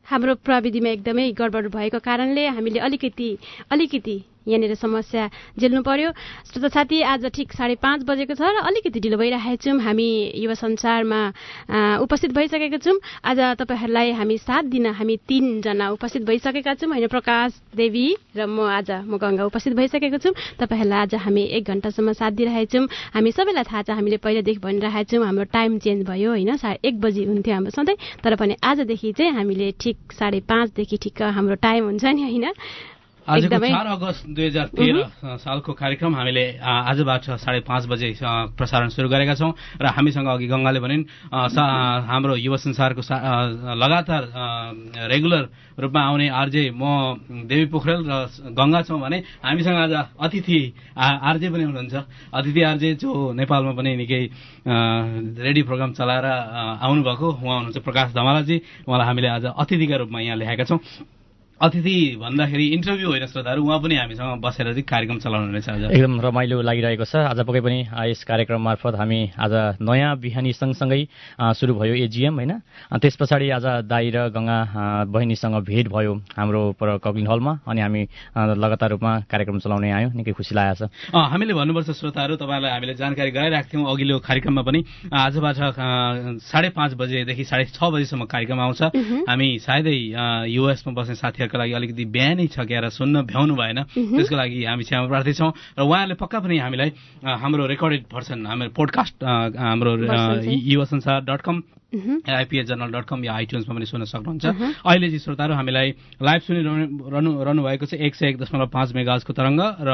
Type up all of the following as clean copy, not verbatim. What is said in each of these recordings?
हाम्रो प्रविधिमा एकदमै गडबड भएको कारणले हामीले अलिकति यहाँनिर समस्या झेल्नु पर्यो। श्रोता साथी, आज ठिक 5:30 बजेको छ र अलिकति ढिलो भइरहेको छौँ। हामी युवा संसारमा उपस्थित भइसकेका छौँ। आज तपाईँहरूलाई हामी साथ दिन हामी 3 जना उपस्थित भइसकेका छौँ होइन। प्रकाश, देवी र म गङ्गा उपस्थित भइसकेको छौँ। तपाईँहरूलाई आज हामी 1 घन्टासम्म साथ दिइरहेछौँ। हामी सबैलाई थाहा छ, हामीले पहिलादेखि भनिरहेछौँ हाम्रो टाइम चेन्ज भयो होइन। 1 बजी हुन्थ्यो हाम्रो सधैँ, तर पनि आजदेखि चाहिँ हामीले ठिक 5:30 देखि ठिक हाम्रो टाइम हुन्छ नि होइन। आजको 4 अगस्त 2013 सालको कार्यक्रम हामीले आजबाट 5:30 बजे प्रसारण सुरु गरेका छौँ र हामीसँग अघि गङ्गाले भनिन् हाम्रो युवा संसारको लगातार रेगुलर रूपमा आउने आरजे म देवी पोखरेल र गङ्गा छौँ भने हामीसँग आज अतिथि आरजे पनि हुनुहुन्छ। अतिथि आरजे जो नेपालमा पनि निकै रेडियो प्रोग्राम चलाएर आउनुभएको उहाँ हुनुहुन्छ प्रकाश धमालाजी। उहाँलाई हामीले आज अतिथिका रूपमा यहाँ ल्याएका छौँ। अतिथि भन्दाखेरि इन्टरभ्यू होइन श्रोताहरू, उहाँ पनि हामीसँग बसेर चाहिँ कार्यक्रम चलाउनु हुनेछ। आज एकदम रमाइलो लागिरहेको छ। आज पक्कै पनि यस कार्यक्रम मार्फत हामी आज नयाँ बिहानी सँगसँगै सुरु भयो एजिएम होइन। त्यस पछाडि आज दाई र गङ्गा बहिनीसँग भेट भयो हाम्रो पर कग्लिन हलमा अनि हामी लगातार रूपमा कार्यक्रम चलाउने आयौँ। निकै खुसी लागेको छ। हामीले भन्नुपर्छ श्रोताहरू, तपाईँलाई हामीले जानकारी गराइरहेको थियौँ अघिल्लो कार्यक्रममा पनि। आजबाट 5:30 बजेदेखि 6:30 बजीसम्म कार्यक्रम आउँछ। हामी सायदै युएसमा बस्ने साथीहरूको लागि अलिकति बिहानै छ क्या र सुन्न भ्याउनु भएन, त्यसको लागि हामी क्षमा प्रार्थी छौँ। र उहाँहरूले पक्का पनि हामीलाई हाम्रो रेकर्डेड भर्सन हाम्रो पोडकास्ट हाम्रो yuvasansar.com IPAjournal.com या iTunesमा पनि सुन्न सक्नुहुन्छ। अहिले चाहिँ श्रोताहरू हामीलाई लाइभ सुनिरहनु भएको छ 101.5 मेगाहर्जको तरङ्ग र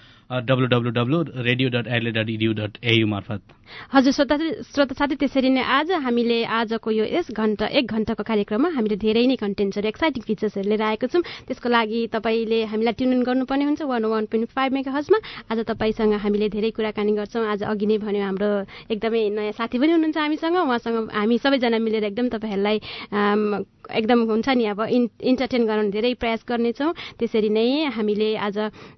www.radio.adelaide.edu.au मार्फत। हजुर श्रोता साथी, त्यसरी नै आज हामीले आजको यो 1 घन्टाको कार्यक्रममा हामीले धेरै नै कन्टेन्ट्सहरू एक्साइटिङ फिचर्सहरू लिएर आएको छौँ। त्यसको लागि तपाईँले हामीलाई ट्युन इन गर्नुपर्ने हुन्छ 101.5 मेगाहर्जमा। आज तपाईँसँग हामीले धेरै कुराकानी गर्छौँ। आज अघि नै भन्यो हाम्रो एकदमै नयाँ साथी पनि हुनुहुन्छ हामीसँग। उहाँसँग हामी सबैजना मिलेर एकदम तपाईँहरूलाई एकदम हुन्छ नि अब इन्टरटेन गराउन धेरै प्रयास गर्नेछौँ। त्यसरी नै हामीले आज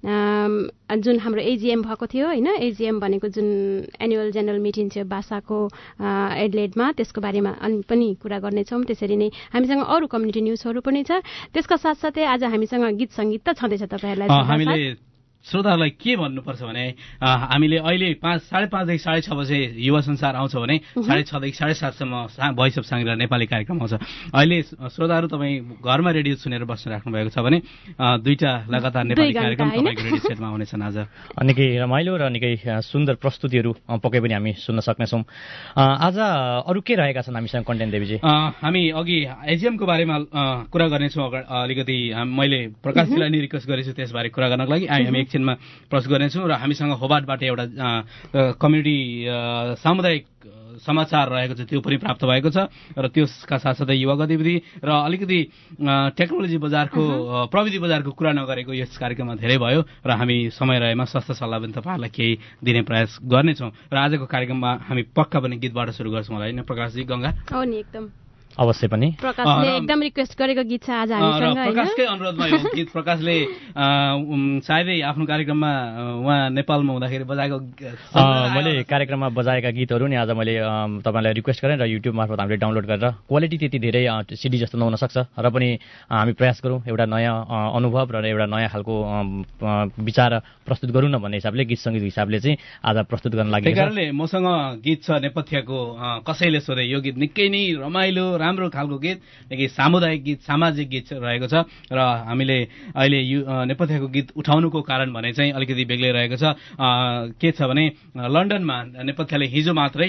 जुन हाम्रो एजिएम भएको थियो होइन, एजिएम भनेको जुन एनुअल जेनरल मिटिङ थियो भाषाको एडलेडमा, त्यसको बारेमा पनि कुरा गर्नेछौँ। त्यसरी नै हामीसँग अरू कम्युनिटी न्युजहरू पनि छ। त्यसका साथसाथै आज हामीसँग गीत सङ्गीत त छँदैछ। तपाईँहरूलाई श्रोताहरूलाई के भन्नुपर्छ भने हामीले अहिले 5:30 देखि 6:30 बजे युवा संसार आउँछ भने 6:30 देखि 7:30 भोइस अफ साङ्ग्रा नेपाली कार्यक्रम आउँछ। अहिले श्रोताहरू तपाईँ घरमा रेडियो सुनेर बस्नु राख्नु भएको छ भने 2टा लगातार नेपाली कार्यक्रम तपाईँको रेडियो सेटमा आउनेछन्। आज निकै रमाइलो र निकै सुन्दर प्रस्तुतिहरू पक्कै पनि हामी सुन्न सक्नेछौँ। आज अरू के रहेका छन् हामीसँग कन्टेन्ट देवीजी? हामी अघि एजिएमको बारेमा कुरा गर्नेछौँ। अलिकति मैले प्रकाशजीलाई नि रिक्वेस्ट गरेछु त्यसबारे कुरा गर्नको लागि हामी एकछिनमा प्रस्तुत गर्नेछौँ। र हामीसँग होबार्टबाट एउटा कम्युनिटी सामुदायिक समाचार रहेको छ, त्यो पनि प्राप्त भएको छ। र त्यसका साथसाथै युवा गतिविधि र अलिकति टेक्नोलोजी बजारको प्रविधि बजारको कुरा नगरेको यस कार्यक्रममा धेरै भयो र हामी समय रहेमा सस्ता सल्लाह पनि तपाईँहरूलाई केही दिने प्रयास गर्नेछौँ। र आजको कार्यक्रममा हामी पक्का पनि गीतबाट सुरु गर्छौँ होला होइन प्रकाशजी? गङ्गा हो नि, एकदम अवश्य पनि प्रकाशले एकदम रिक्वेस्ट गरेको गीत छ आज हामीसँग। प्रकाशकै अनुरोधमा यो गीत प्रकाशले सायदै आफ्नो कार्यक्रममा उहाँ नेपालमा हुँदाखेरि बजाएको मैले कार्यक्रममा बजाएका गीतहरू नि आज मैले तपाईँलाई रिक्वेस्ट गरेँ र युट्युब मार्फत हामीले डाउनलोड गरेर क्वालिटी त्यति धेरै सिडी जस्तो नहुन सक्छ र पनि हामी प्रयास गरौँ एउटा नयाँ अनुभव र एउटा नयाँ खालको विचार प्रस्तुत गरौँ न भन्ने हिसाबले गीत सङ्गीत हिसाबले चाहिँ आज प्रस्तुत गर्न लागि। त्यही कारणले मसँग गीत छ नेपथ्यको कसैले सोधे। यो गीत निकै नै रमाइलो राम्रो खालको गीत, निकै सामुदायिक गीत सामाजिक गीत रहेको छ। र हामीले अहिले नेपथ्यको गीत उठाउनुको कारण भने चाहिँ अलिकति बेग्लै रहेको छ। के छ भने लन्डनमा नेपथ्यले हिजो मात्रै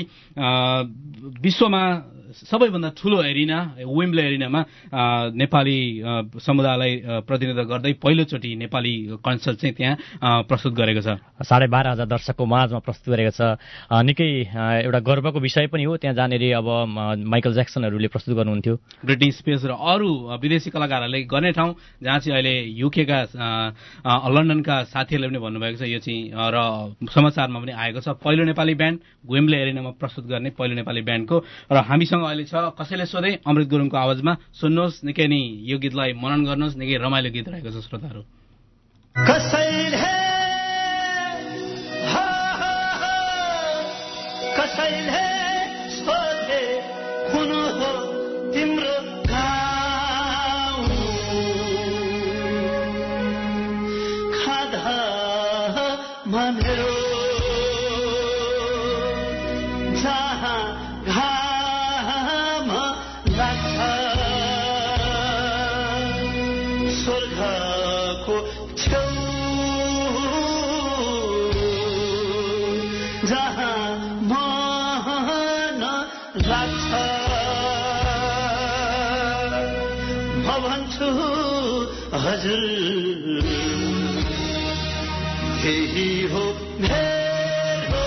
विश्वमा सबैभन्दा ठुलो एरिना वेम्बले एरिनामा नेपाली समुदायलाई प्रतिनिधित्व गर्दै पहिलोचोटि नेपाली कन्सर्ट चाहिँ त्यहाँ प्रस्तुत गरेको छ। 12,500 दर्शकको माझमा प्रस्तुत गरेको छ। निकै एउटा गर्वको विषय पनि हो। त्यहाँ जहाँनिर अब माइकल ज्याक्सनहरूले प्रस्तुत गर्नुहुन्थ्यो, ब्रिटनी स्पियर्स र अरू विदेशी कलाकारहरूले गर्ने ठाउँ जहाँ चाहिँ अहिले युकेका लन्डनका साथीहरूले पनि भन्नुभएको छ। यो चाहिँ र समाचारमा पनि आएको छ पहिलो नेपाली ब्यान्ड वेम्बले एरिनामा प्रस्तुत गर्ने पहिलो नेपाली ब्यान्डको। र हामीसँग अहिले छ कसैले सोधे अमृत गुरुङको आवाजमा। सुन्नुहोस्, निकै नै यो गीतलाई मनन गर्नुहोस्, निकै रमाइलो गीत रहेको छ श्रोताहरू। मेरो जहाँ घाम लाग्छ स्वर्गको छेउ जहाँ मन लाग्छ म भन्छु हजुर यही हो मेरो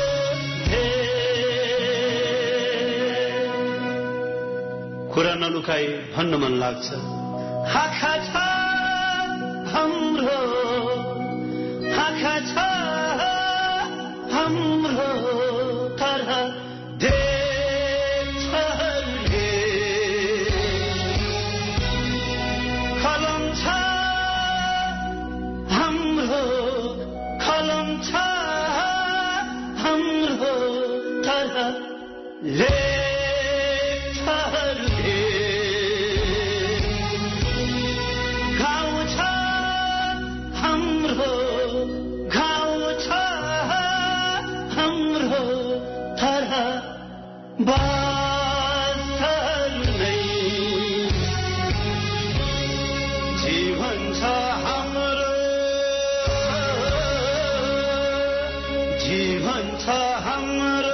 कुरा नलुकाई भन्न मन लाग्छ आँखा छ हाम्रो आँखा छ हाम्रो तर देख्छले कलम छ हाम्रो कलम छ हाम्रो तर लेख्छले गाउँ छ हाम्रो गाउँ छ हाम्रो तर बाँच्दै जीवन छ हाम्रो जीवन छ हाम्रो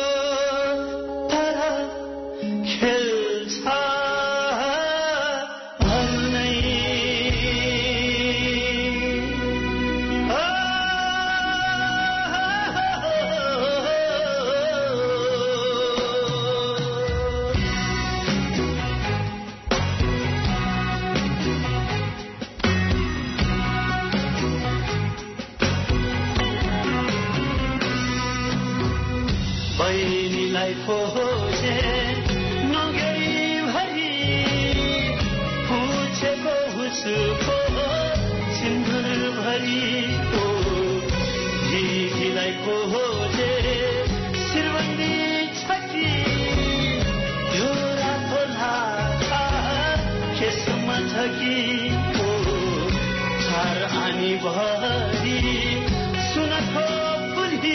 तर खेल छ भन्नै बहिनीलाई खोजे नगरी भरी पुछेको उसको सिन्दुर भरी दिदीलाई खोजे शिरबन्दी छकी यो रातो लाखा केसमा छकी चार आनी भरी सुनको फुली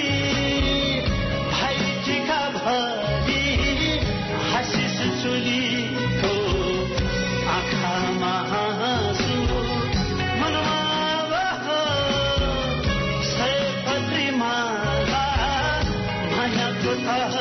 आशिष चुलीको आँखामा हाँसु मनमा बह सयपत्री माला मायाको थाहा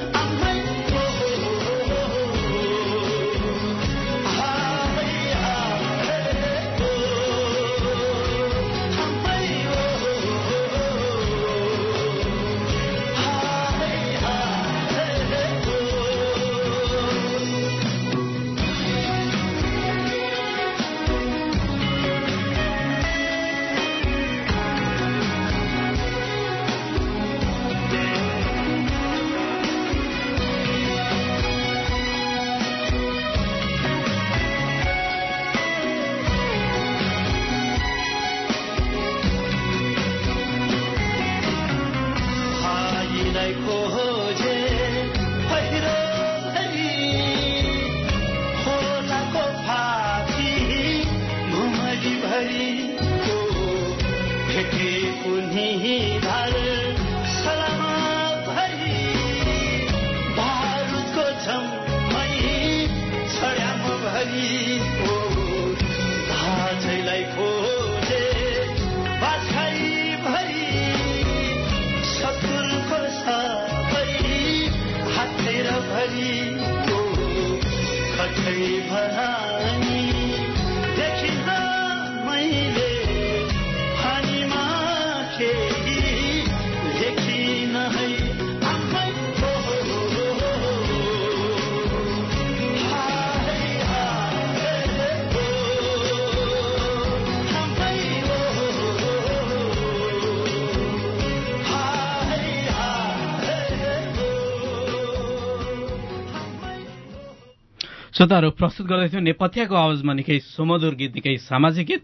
श्रोताहरू प्रस्तुत गर्दैथ्यौँ नेपथ्यको आवाजमा निकै सुमधुर गीत निकै सामाजिक गीत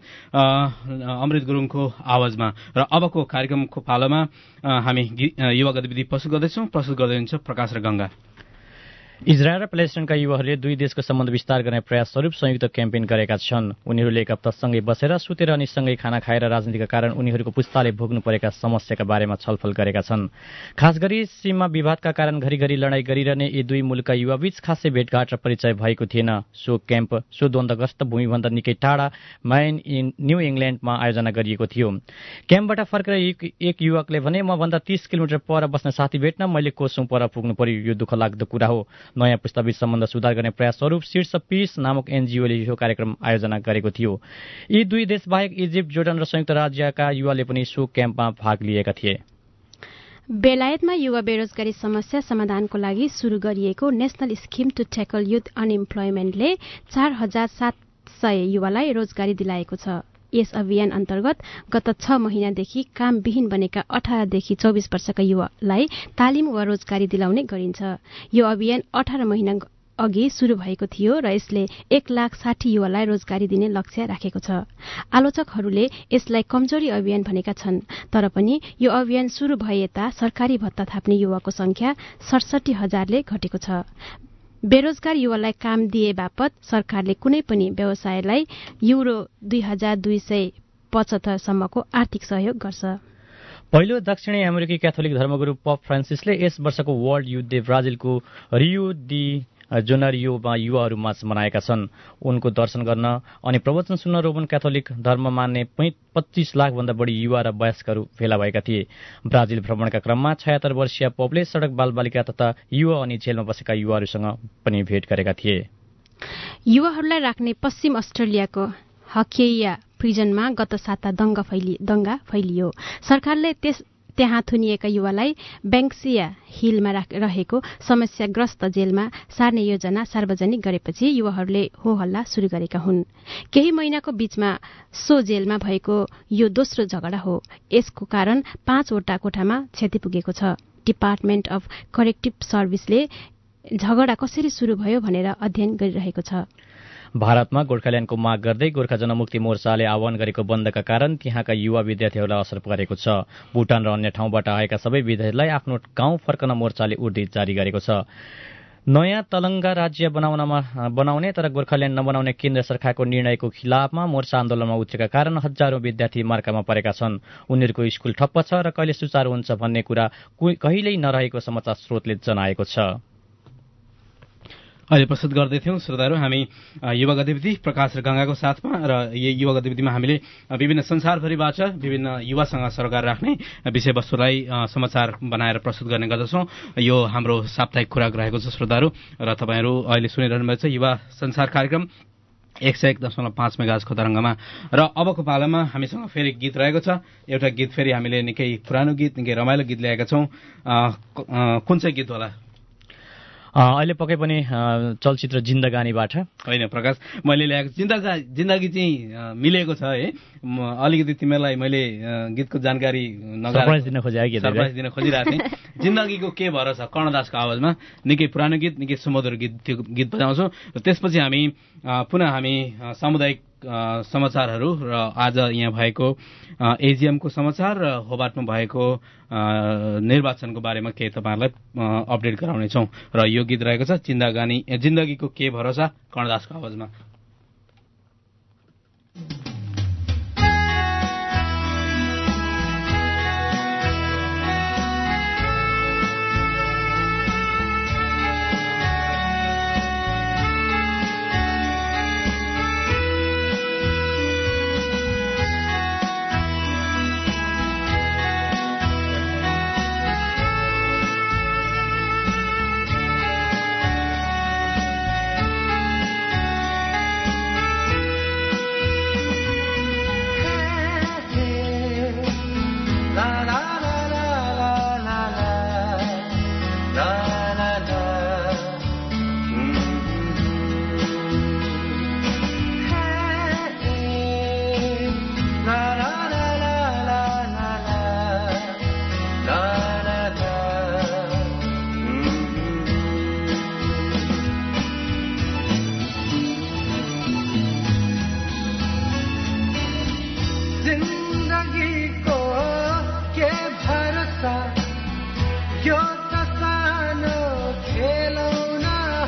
अमृत गुरुङको आवाजमा। र अबको कार्यक्रमको पालोमा हामी युवा गतिविधि प्रस्तुत गर्दैछौँ। प्रस्तुत गर्दै हुनुहुन्छ प्रकाश र गंगा। इजरायल र प्यालेस्टाइनका युवाहरूले दुई देशको सम्बन्ध विस्तार गर्ने प्रयास स्वरूप संयुक्त क्याम्पेन गरेका छन्। उनीहरूले एक हप्तासँगै बसेर सुतेर अनि सँगै खाना खाएर राजनीतिका कारण उनीहरूको पुस्ताले भोग्नु परेका समस्याका बारेमा छलफल गरेका छन्। खास गरी सीमा विवादका कारण घरिघरि लडाईँ गरिरहने यी दुई मुलुकका युवाबीच खासै भेटघाट र परिचय भएको थिएन। सो क्याम्प सो द्वन्द्वग्रस्त भूमिभन्दा निकै टाढा माइन न्यू इङ्ल्यान्डमा आयोजना गरिएको थियो। क्याम्पबाट फर्केर एक युवकले भने मभन्दा 30 किलोमिटर पर बस्ने साथी भेट्न मैले कोसौं पर पुग्नु पर्यो। यो दुःख लाग्दो कुरा हो। नयाँ पुस्ताबीच सम्बन्ध सुधार गर्ने प्रयास स्वरूप शीर्ष पीस नामक एनजिओले यो कार्यक्रम आयोजना गरेको थियो। यी दुई देशबाहेक इजिप्ट, जोर्डन र संयुक्त राज्यका युवाले पनि सो क्याम्पमा भाग लिएका थिए। बेलायतमा युवा बेरोजगारी समस्या समाधानको लागि सुरु गरिएको national scheme to tackle youth अनइम्प्लोइमेन्टले 4700 युवालाई रोजगारी दिलाएको छ। यस अभियान अन्तर्गत गत 6 महिनादेखि कामविहीन बनेका 18 देखि 24 वर्षका युवालाई तालिम वा रोजगारी दिलाउने गरिन्छ। यो अभियान 18 महिना अघि सुरु भएको थियो र यसले 1,60,000 युवालाई रोजगारी दिने लक्ष्य राखेको छ। आलोचकहरूले यसलाई कमजोरी अभियान भनेका छन्। तर पनि यो अभियान सुरु भए यता सरकारी भत्ता थाप्ने युवाको संख्या 67,000ले घटेको छ। बेरोजगार युवालाई काम दिए बापत सरकारले कुनै पनि व्यवसायलाई युरो 2275 सम्मको आर्थिक सहयोग गर्छ। पहिलो दक्षिणी अमेरिकी क्याथोलिक धर्मगुरू पोप फ्रान्सिसले यस वर्षको वर्ल्ड युथ डे ब्राजिलको रियो डी जोनारियोमा युवाहरूमाझ मनाएका छन्। उनको दर्शन गर्न अनि प्रवचन सुन्न रोमन क्याथोलिक धर्म मान्ने 25 लाखभन्दा बढी युवा र वयस्कहरू भेला भएका थिए। ब्राजिल भ्रमणका क्रममा 76 वर्षीय पोपले सड़क बालबालिका तथा युवा अनि जेलमा बसेका युवाहरूसँग पनि भेट गरेका थिए। युवाहरूलाई राख्ने पश्चिम अस्ट्रेलियाको हकेइया प्रिजनमा गत साता दंगा फैलियो। सरकारले त्यहाँ थुनिएका युवालाई ब्याङ्क्सिया हिलमा रहेको समस्याग्रस्त जेलमा सार्ने योजना सार्वजनिक गरेपछि युवाहरूले हो हल्ला सुरु गरेका हुन्। केही महिनाको बीचमा सो जेलमा भएको यो दोस्रो झगडा हो। यसको कारण 5 वटा कोठामा क्षति पुगेको छ। डिपार्टमेन्ट अफ करेक्टिभ सर्भिसले झगडा कसरी सुरु भयो भनेर अध्ययन गरिरहेको छ। भारतमा गोर्खाल्यान्डको माग गर्दै गोर्खा जनमुक्ति मोर्चाले आह्वान गरेको बन्दका कारण त्यहाँका युवा विद्यार्थीहरूलाई असर परेको छ। भुटान र अन्य ठाउँबाट आएका सबै विद्यार्थीलाई आफ्नो गाउँ फर्कन मोर्चाले उर्दी जारी गरेको छ। नयाँ तलङ्गा राज्य बनाउने तर गोर्खाल्यान्ड नबनाउने केन्द्र सरकारको निर्णयको खिलाफमा मोर्चा आन्दोलनमा उत्रेका कारण हजारौं विद्यार्थी मार्कामा परेका छन्। उनीहरूको स्कुल ठप्प छ र कहिले सुचारू हुन्छ भन्ने कुरा कहिल्यै नरहेको समाचार स्रोतले जनाएको छ। अहिले प्रस्तुत गर्दैथ्यौं श्रोताहरू हामी युवा गतिविधि प्रकाश र गंगाको साथमा र यो युवा गतिविधिमा हामीले विभिन्न संसारभरिबाट विभिन्न युवासँग सरोकार राख्ने विषयवस्तुलाई समाचार बनाएर प्रस्तुत गर्ने गर्दछौं। यो हाम्रो साप्ताहिक खुराक रहेको छ श्रोताहरू र तपाईहरू अहिले सुनिरहनु भएको छ युवा संसार कार्यक्रम 101.5 मेगाहर्ज तरङ्गमा। र अबको पालामा हामीसँग फेरि गीत रहेको छ। एउटा गीत फेरि हामीले निकै पुरानो गीत, निकै रमाइलो गीत ल्याएका छौं। कुन चाहिँ गीत होला? अहिले पक्कै पनि चलचित्र जिन्दगानीबाट होइन प्रकाश, मैले ल्याएको जिन्दगी चाहिँ मिलेको छ है। अलिकति तिमीलाई मैले गीतको जानकारी सरप्राइज दिन खोजिरहेको थिएँ। जिन्दगीको के भरोसा कर्णदासको आवाजमा निकै पुरानो गीत, निकै सुमधुर गीत बजाउँछौँ। र त्यसपछि हामी पुनः सामुदायिक समाचारहरू र आज यहाँ भएको एजिएमको समाचार र होबार्टमा भएको निर्वाचनको बारेमा केही तपाईँहरूलाई अपडेट गराउनेछौँ। र यो गीत रहेको छ जिन्दगीको के भरोसा कर्णदासको आवाजमा। यो त सानो खेलौना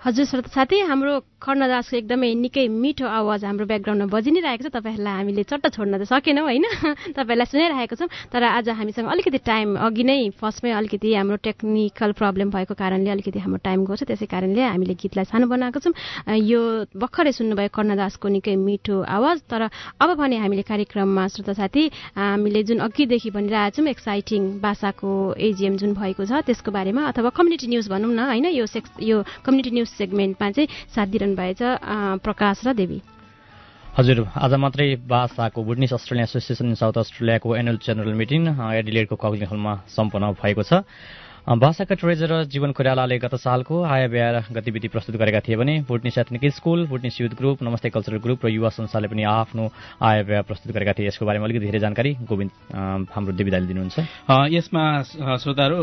हजुर श्रोता साथी, हाम्रो कर्णदासको एकदमै निकै मिठो आवाज हाम्रो ब्याकग्राउन्डमा बजि नै रहेको छ। तपाईँहरूलाई हामीले चट्ट छोड्न त सकेनौँ होइन, तपाईँहरूलाई सुनाइरहेको छौँ। तर आज हामीसँग अलिकति टाइम अघि नै फर्स्टमै अलिकति हाम्रो टेक्निकल प्रब्लम भएको कारणले अलिकति हाम्रो टाइम गएको छ, त्यसै कारणले हामीले गीतलाई सानो बनाएको छौँ। यो भर्खरै सुन्नुभयो कर्णदासको निकै मिठो आवाज। तर अब भने हामीले कार्यक्रममा श्रोता साथी हामीले जुन अघिदेखि भनिरहेको छौँ एक्साइटिङ भाषाको एजिएम जुन भएको छ त्यसको बारेमा, अथवा कम्युनिटी न्युज भनौँ न होइन, यो कम्युनिटी न्युज सेगमेन्टमा चाहिँ साथ दिइरहनु भएछ प्रकाश र देवी। हजुर, आज मात्रै भाषाको बुटनिस अस्ट्रेलियन एसोसिएसन साउथ अस्ट्रेलियाको एनुअल जेनरल मिटिङ एडिलेडको कग्लिङ हलमा सम्पन्न भएको छ। भाषाका ट्रेजरर जीवन कोइरालाले गत सालको आय व्यय गतिविधि प्रस्तुत गरेका थिए भने Bhutanese ethnic school, Bhutanese youth group, Namaste cultural group र युवा संस्थाले पनि आफ्नो आय व्यय प्रस्तुत गरेका थिए। यसको बारेमा अलिकति धेरै जानकारी गोविन्द हाम्रो देवीदाले दिनुहुन्छ। यसमा श्रोताहरू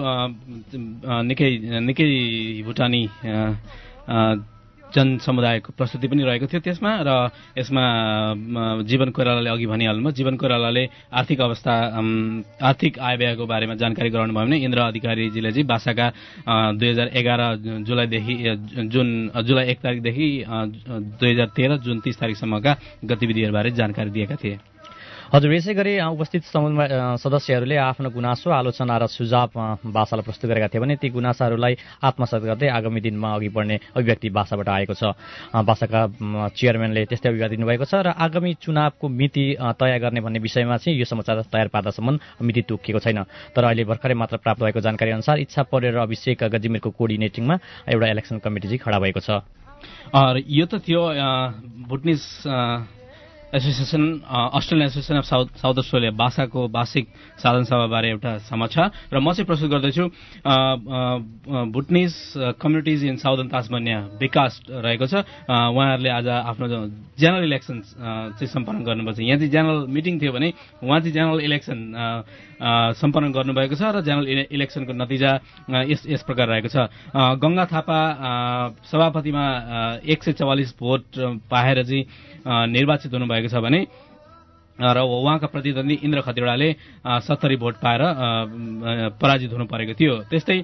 निकै भुटानी जनसमुदायको प्रस्तुति पनि रहेको थियो त्यसमा। र यसमा जीवन कोइरालाले अघि भनिहाल्नु, जीवन कोइरालाले आर्थिक अवस्था आर्थिक आय व्ययको बारेमा जानकारी गराउनु भयो भने इन्द्र अधिकारीजीले चाहिँ भाषाका 2011 जुलाई 1 तारिकदेखि 2013 जुन 30 तारिकसम्मका गतिविधिहरूबारे जानकारी दिएका थिए। हजुर, यसै गरी उपस्थित सदस्यहरूले आफ्नो गुनासो, आलोचना र सुझाव भाषालाई प्रस्तुत गरेका थिए भने ती गुनासाहरूलाई आत्मसात गर्दै आगामी दिनमा अघि बढ्ने अभिव्यक्ति भाषाबाट आएको छ। भाषाका चेयरम्यानले त्यस्तै अभिव्यक्ति दिनुभएको छ। र आगामी चुनावको मिति तय गर्ने भन्ने विषयमा चाहिँ यो समाचार तयार पार्दासम्म मिति तोकिएको छैन। तर अहिले भर्खरै मात्र प्राप्त भएको जानकारी अनुसार इच्छा परेर अभिषेक गजिमेरको कोर्डिनेटिङमा एउटा इलेक्सन कमिटी चाहिँ खडा भएको छ। यो त थियो Bhutanese association Australian association of South Australia भाषाको वार्षिक साधन सभाबारे एउटा समीक्षा। र म चाहिँ प्रस्तुत गर्दैछु Bhutanese communities in southern Tasmania विकास रहेको छ। उहाँहरूले आज आफ्नो जेनरल इलेक्सन चाहिँ सम्पन्न गर्नुपर्छ। यहाँ चाहिँ जेनरल मिटिङ थियो भने उहाँ चाहिँ जेनरल इलेक्सन सम्पन्न गर्नुभएको छ। र जेनरल इलेक्सनको नतिजा यस प्रकार रहेको छ। गङ्गा थापा सभापतिमा 144 भोट पाएर चाहिँ निर्वाचित हुनुभएको छ भने र उहाँका प्रतिद्वन्दी इन्द्र खतिवड़ाले 70 भोट पाएर पराजित हुनु परेको थियो। त्यस्तै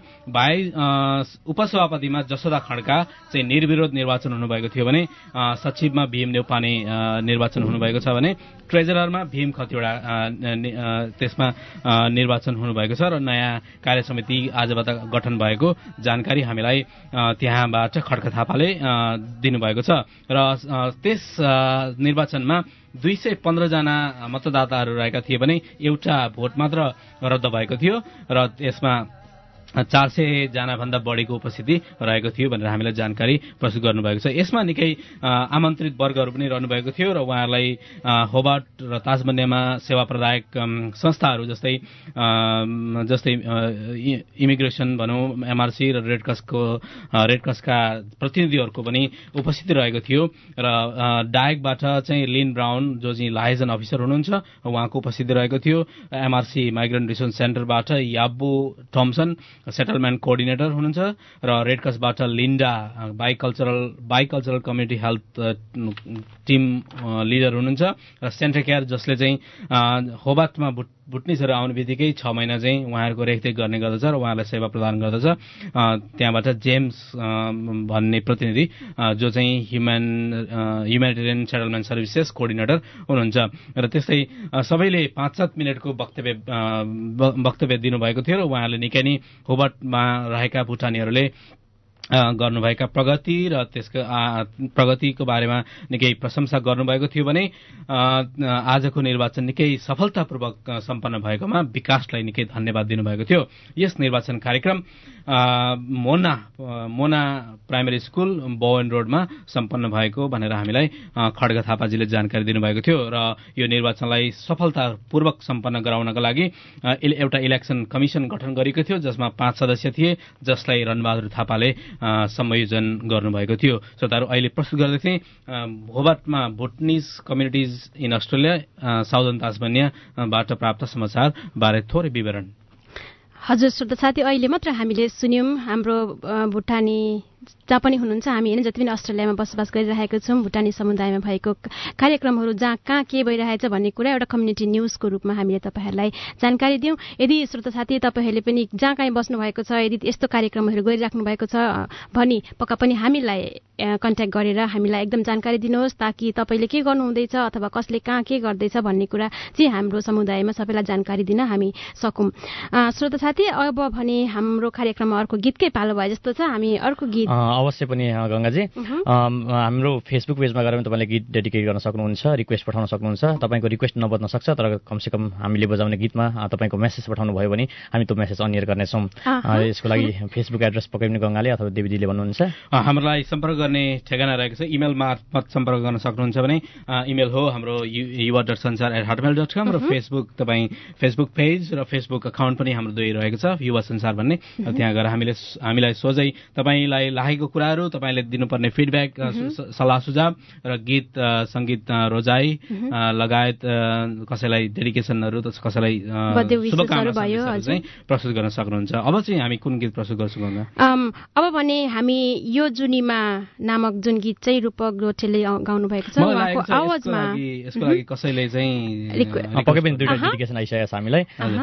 उपसभापतिमा जसोदा खड्का चाहिँ निर्विरोध निर्वाचन हुनुभएको थियो भने सचिवमा भीम नेउपाने निर्वाचन हुनुभएको छ भने ट्रेजररमा भीम खतिवड़ा त्यसमा निर्वाचन हुनुभएको छ। र नयाँ कार्य समिति आजबाट गठन भएको जानकारी हामीलाई त्यहाँबाट खड्का थापाले दिनुभएको छ। र त्यस निर्वाचनमा 215 जना मतदाताहरू रहेका थिए भने एउटा भोट मात्र रद्द भएको थियो। र यसमा 400 जना भन्दा बढीको उपस्थिति रहेको थियो भनेर हामीलाई जानकारी प्रस्तुत गर्नुभएको छ। यसमा निकै आमन्त्रित वर्गहरू पनि रहनुभएको थियो र उहाँहरूलाई होबार्ट र तास्मानियामा सेवा प्रदायक संस्थाहरू जस्तै इमिग्रेसन भनौँ, एमआरसी र रेड क्रसका प्रतिनिधिहरूको पनि उपस्थिति रहेको थियो। र डायकबाट चाहिँ लिन ब्राउन जो चाहिँ लाइजन अफिसर हुनुहुन्छ उहाँको उपस्थिति रहेको थियो। एमआरसी माइग्रेन्ट रिसोर्स सेन्टरबाट याब्बु थम्सन सेटलमेन्ट कोअर्डिनेटर हुनुहुन्छ। र रेड क्रसबाट Linda bicultural community health team leader हुनुहुन्छ। र सेन्टर केयर जसले चाहिँ होबार्टमा भुटनिसहरू आउने बित्तिकै 6 महिना चाहिँ उहाँहरूको रेखदेख गर्ने गर्दछ र उहाँलाई सेवा प्रदान गर्दछ। त्यहाँबाट जेम्स भन्ने प्रतिनिधि जो चाहिँ ह्युमेनिटेरियन सेटलमेन्ट सर्भिसेस कोअर्डिनेटर हुनुहुन्छ। र त्यस्तै सबैले 5-7 मिनटको वक्तव्य दिनुभएको थियो र उहाँहरूले निकै नै होबार्टमा रहेका भुटानीहरूले गर्नुभएका प्रगति र त्यसको प्रगतिको बारेमा निकै प्रशंसा गर्नुभएको थियो भने आजको निर्वाचन निकै सफलतापूर्वक सम्पन्न भएकोमा विकासलाई निकै धन्यवाद दिनुभएको थियो। यस निर्वाचन कार्यक्रम मोना प्राइमेरी स्कुल बोवेन रोडमा सम्पन्न भएको भनेर हामीलाई खड्का थापाजीले जानकारी दिनुभएको थियो। र यो निर्वाचनलाई सफलतापूर्वक सम्पन्न गराउनका लागि एउटा इलेक्सन कमिसन गठन गरिएको थियो जसमा 5 सदस्य थिए जसलाई रणबहादुर थापाले संयोजन गर्नुभएको थियो। श्रोताहरू, अहिले प्रस्तुत गर्दै थिएँ होबार्टमा Bhutanese communities in Australia southern तास्मानियाबाट प्राप्त समाचार बारे थोरै विवरण। हजुर श्रोता साथी, अहिले मात्र हामीले सुन्यौँ हाम्रो भुटानी जहाँ पनि हुनुहुन्छ हामी होइन जति पनि अस्ट्रेलियामा बसोबास गरिरहेको छौँ भुटानी समुदायमा भएको कार्यक्रमहरू जहाँ कहाँ के भइरहेछ भन्ने कुरा एउटा कम्युनिटी न्युजको रूपमा हामीले तपाईँहरूलाई जानकारी दिउँ। यदि श्रोता साथी तपाईँहरूले पनि जहाँ कहीँ बस्नुभएको छ यदि यस्तो कार्यक्रमहरू गरिराख्नु भएको छ भनी पक्का पनि हामीलाई कन्ट्याक्ट गरेर हामीलाई एकदम जानकारी दिनुहोस् ताकि तपाईँले के गर्नुहुँदैछ अथवा कसले कहाँ के गर्दैछ भन्ने कुरा चाहिँ हाम्रो समुदायमा सबैलाई जानकारी दिन हामी सकौँ। श्रोता साथी अब भने हाम्रो कार्यक्रममा अर्को गीतकै पालो भयो जस्तो छ। हामी अर्को गीत अवश्य पनि गङ्गाजी हाम्रो फेसबुक पेजमा गएर तपाईँले गीत डेडिकेट गर्न सक्नुहुन्छ, रिक्वेस्ट पठाउन सक्नुहुन्छ। तपाईँको रिक्वेस्ट नबज्न सक्छ तर कमसेकम हामीले बजाउने गीतमा तपाईँको मेसेज पठाउनु भयो भने हामी त्यो मेसेज अनियर गर्नेछौँ। यसको लागि फेसबुक एड्रेस पक्कै पनि गङ्गाले अथवा देवीजीले भन्नुहुन्छ। हामीलाई सम्पर्क गर्ने ठेगाना रहेको छ। इमेल मार्फत सम्पर्क गर्न सक्नुहुन्छ भने इमेल हो हाम्रो yuva.sansar@hotmail.com र फेसबुक तपाईँ फेसबुक पेज र फेसबुक अकाउन्ट पनि हाम्रो दुई रहेको छ युवा संसार भन्ने। त्यहाँ गएर हामीलाई सोझै तपाईँलाई लागेको कुराहरू तपाईँले दिनुपर्ने फिडब्याक सल्लाह सुझाव र गीत सङ्गीत रोजाइ लगायत कसैलाई डेडिकेसनहरू कसैलाई शुभकामनाहरू चाहिँ प्रस्तुत गर्न सक्नुहुन्छ। अब चाहिँ हामी कुन गीत प्रस्तुत गर्छौँ गङ्गा? अब भने हामी यो जुनीमा नामक जुन गीत चाहिँ रूपक गोठेले गाउनु भएको छ उहाँको आवाजमा यसको लागि कसैले चाहिँ पक्कै पनि दुईटा डेडिकेसन आइसकेको छ हामीलाई।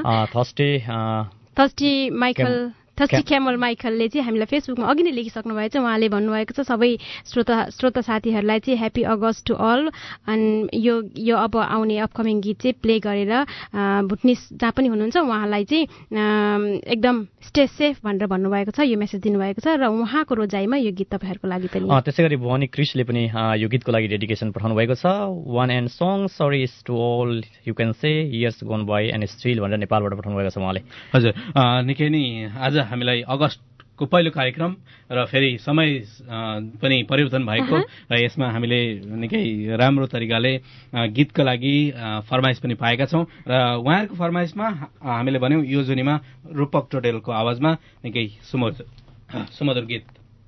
थर्स्टी माइकल थर्स्टी क्यामल माइकलले चाहिँ हामीलाई फेसबुकमा अघि नै लेखिसक्नु भएको छ। उहाँले भन्नुभएको छ सबै श्रोता साथीहरूलाई चाहिँ ह्याप्पी अगस्ट टु अल अनि यो अब आउने अपकमिङ गीत चाहिँ प्ले गरेर भुटनिस जहाँ पनि हुनुहुन्छ उहाँलाई चाहिँ एकदम स्टे सेफ भनेर भन्नुभएको छ, यो मेसेज दिनुभएको छ र उहाँको रोजाइमा यो गीत तपाईँहरूको लागि पनि। त्यसै गरी भवानी क्रिसले पनि यो गीतको लागि डेडिकेसन पठाउनु भएको छ। One and song sorry is to all you can say years gone by and still भनेर नेपालबाट पठाउनु भएको छ उहाँले। हजुर निकै नै आज हामीलाई अगस्तको पहिलो कार्यक्रम र फेरि समय पनि परिवर्तन भएको र यसमा हामीले निकै राम्रो तरिकाले गीतका लागि फरमाइस पनि पाएका छौँ र उहाँहरूको फरमाइसमा हामीले भन्यौँ यो जुनीमा रूपक टोटेलको आवाजमा निकै सुमधुर गीत।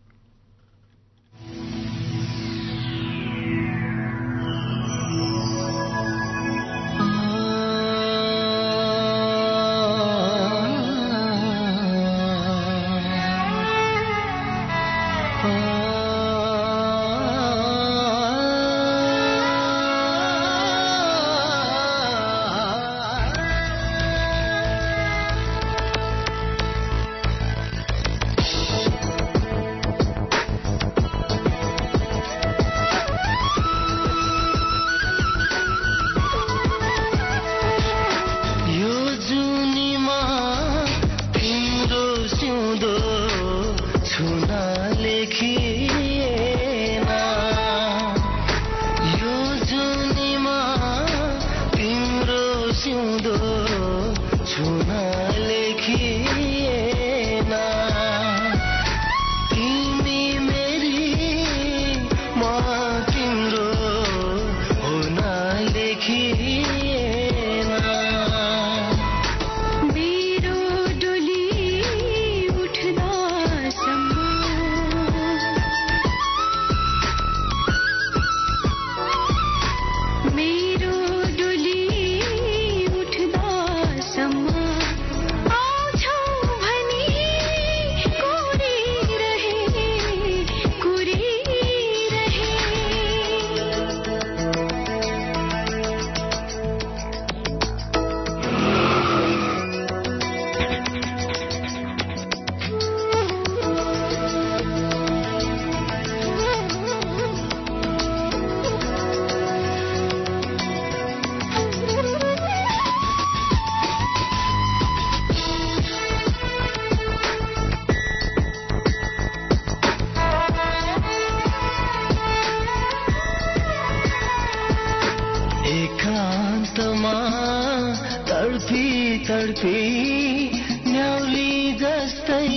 न्याउली जस्तै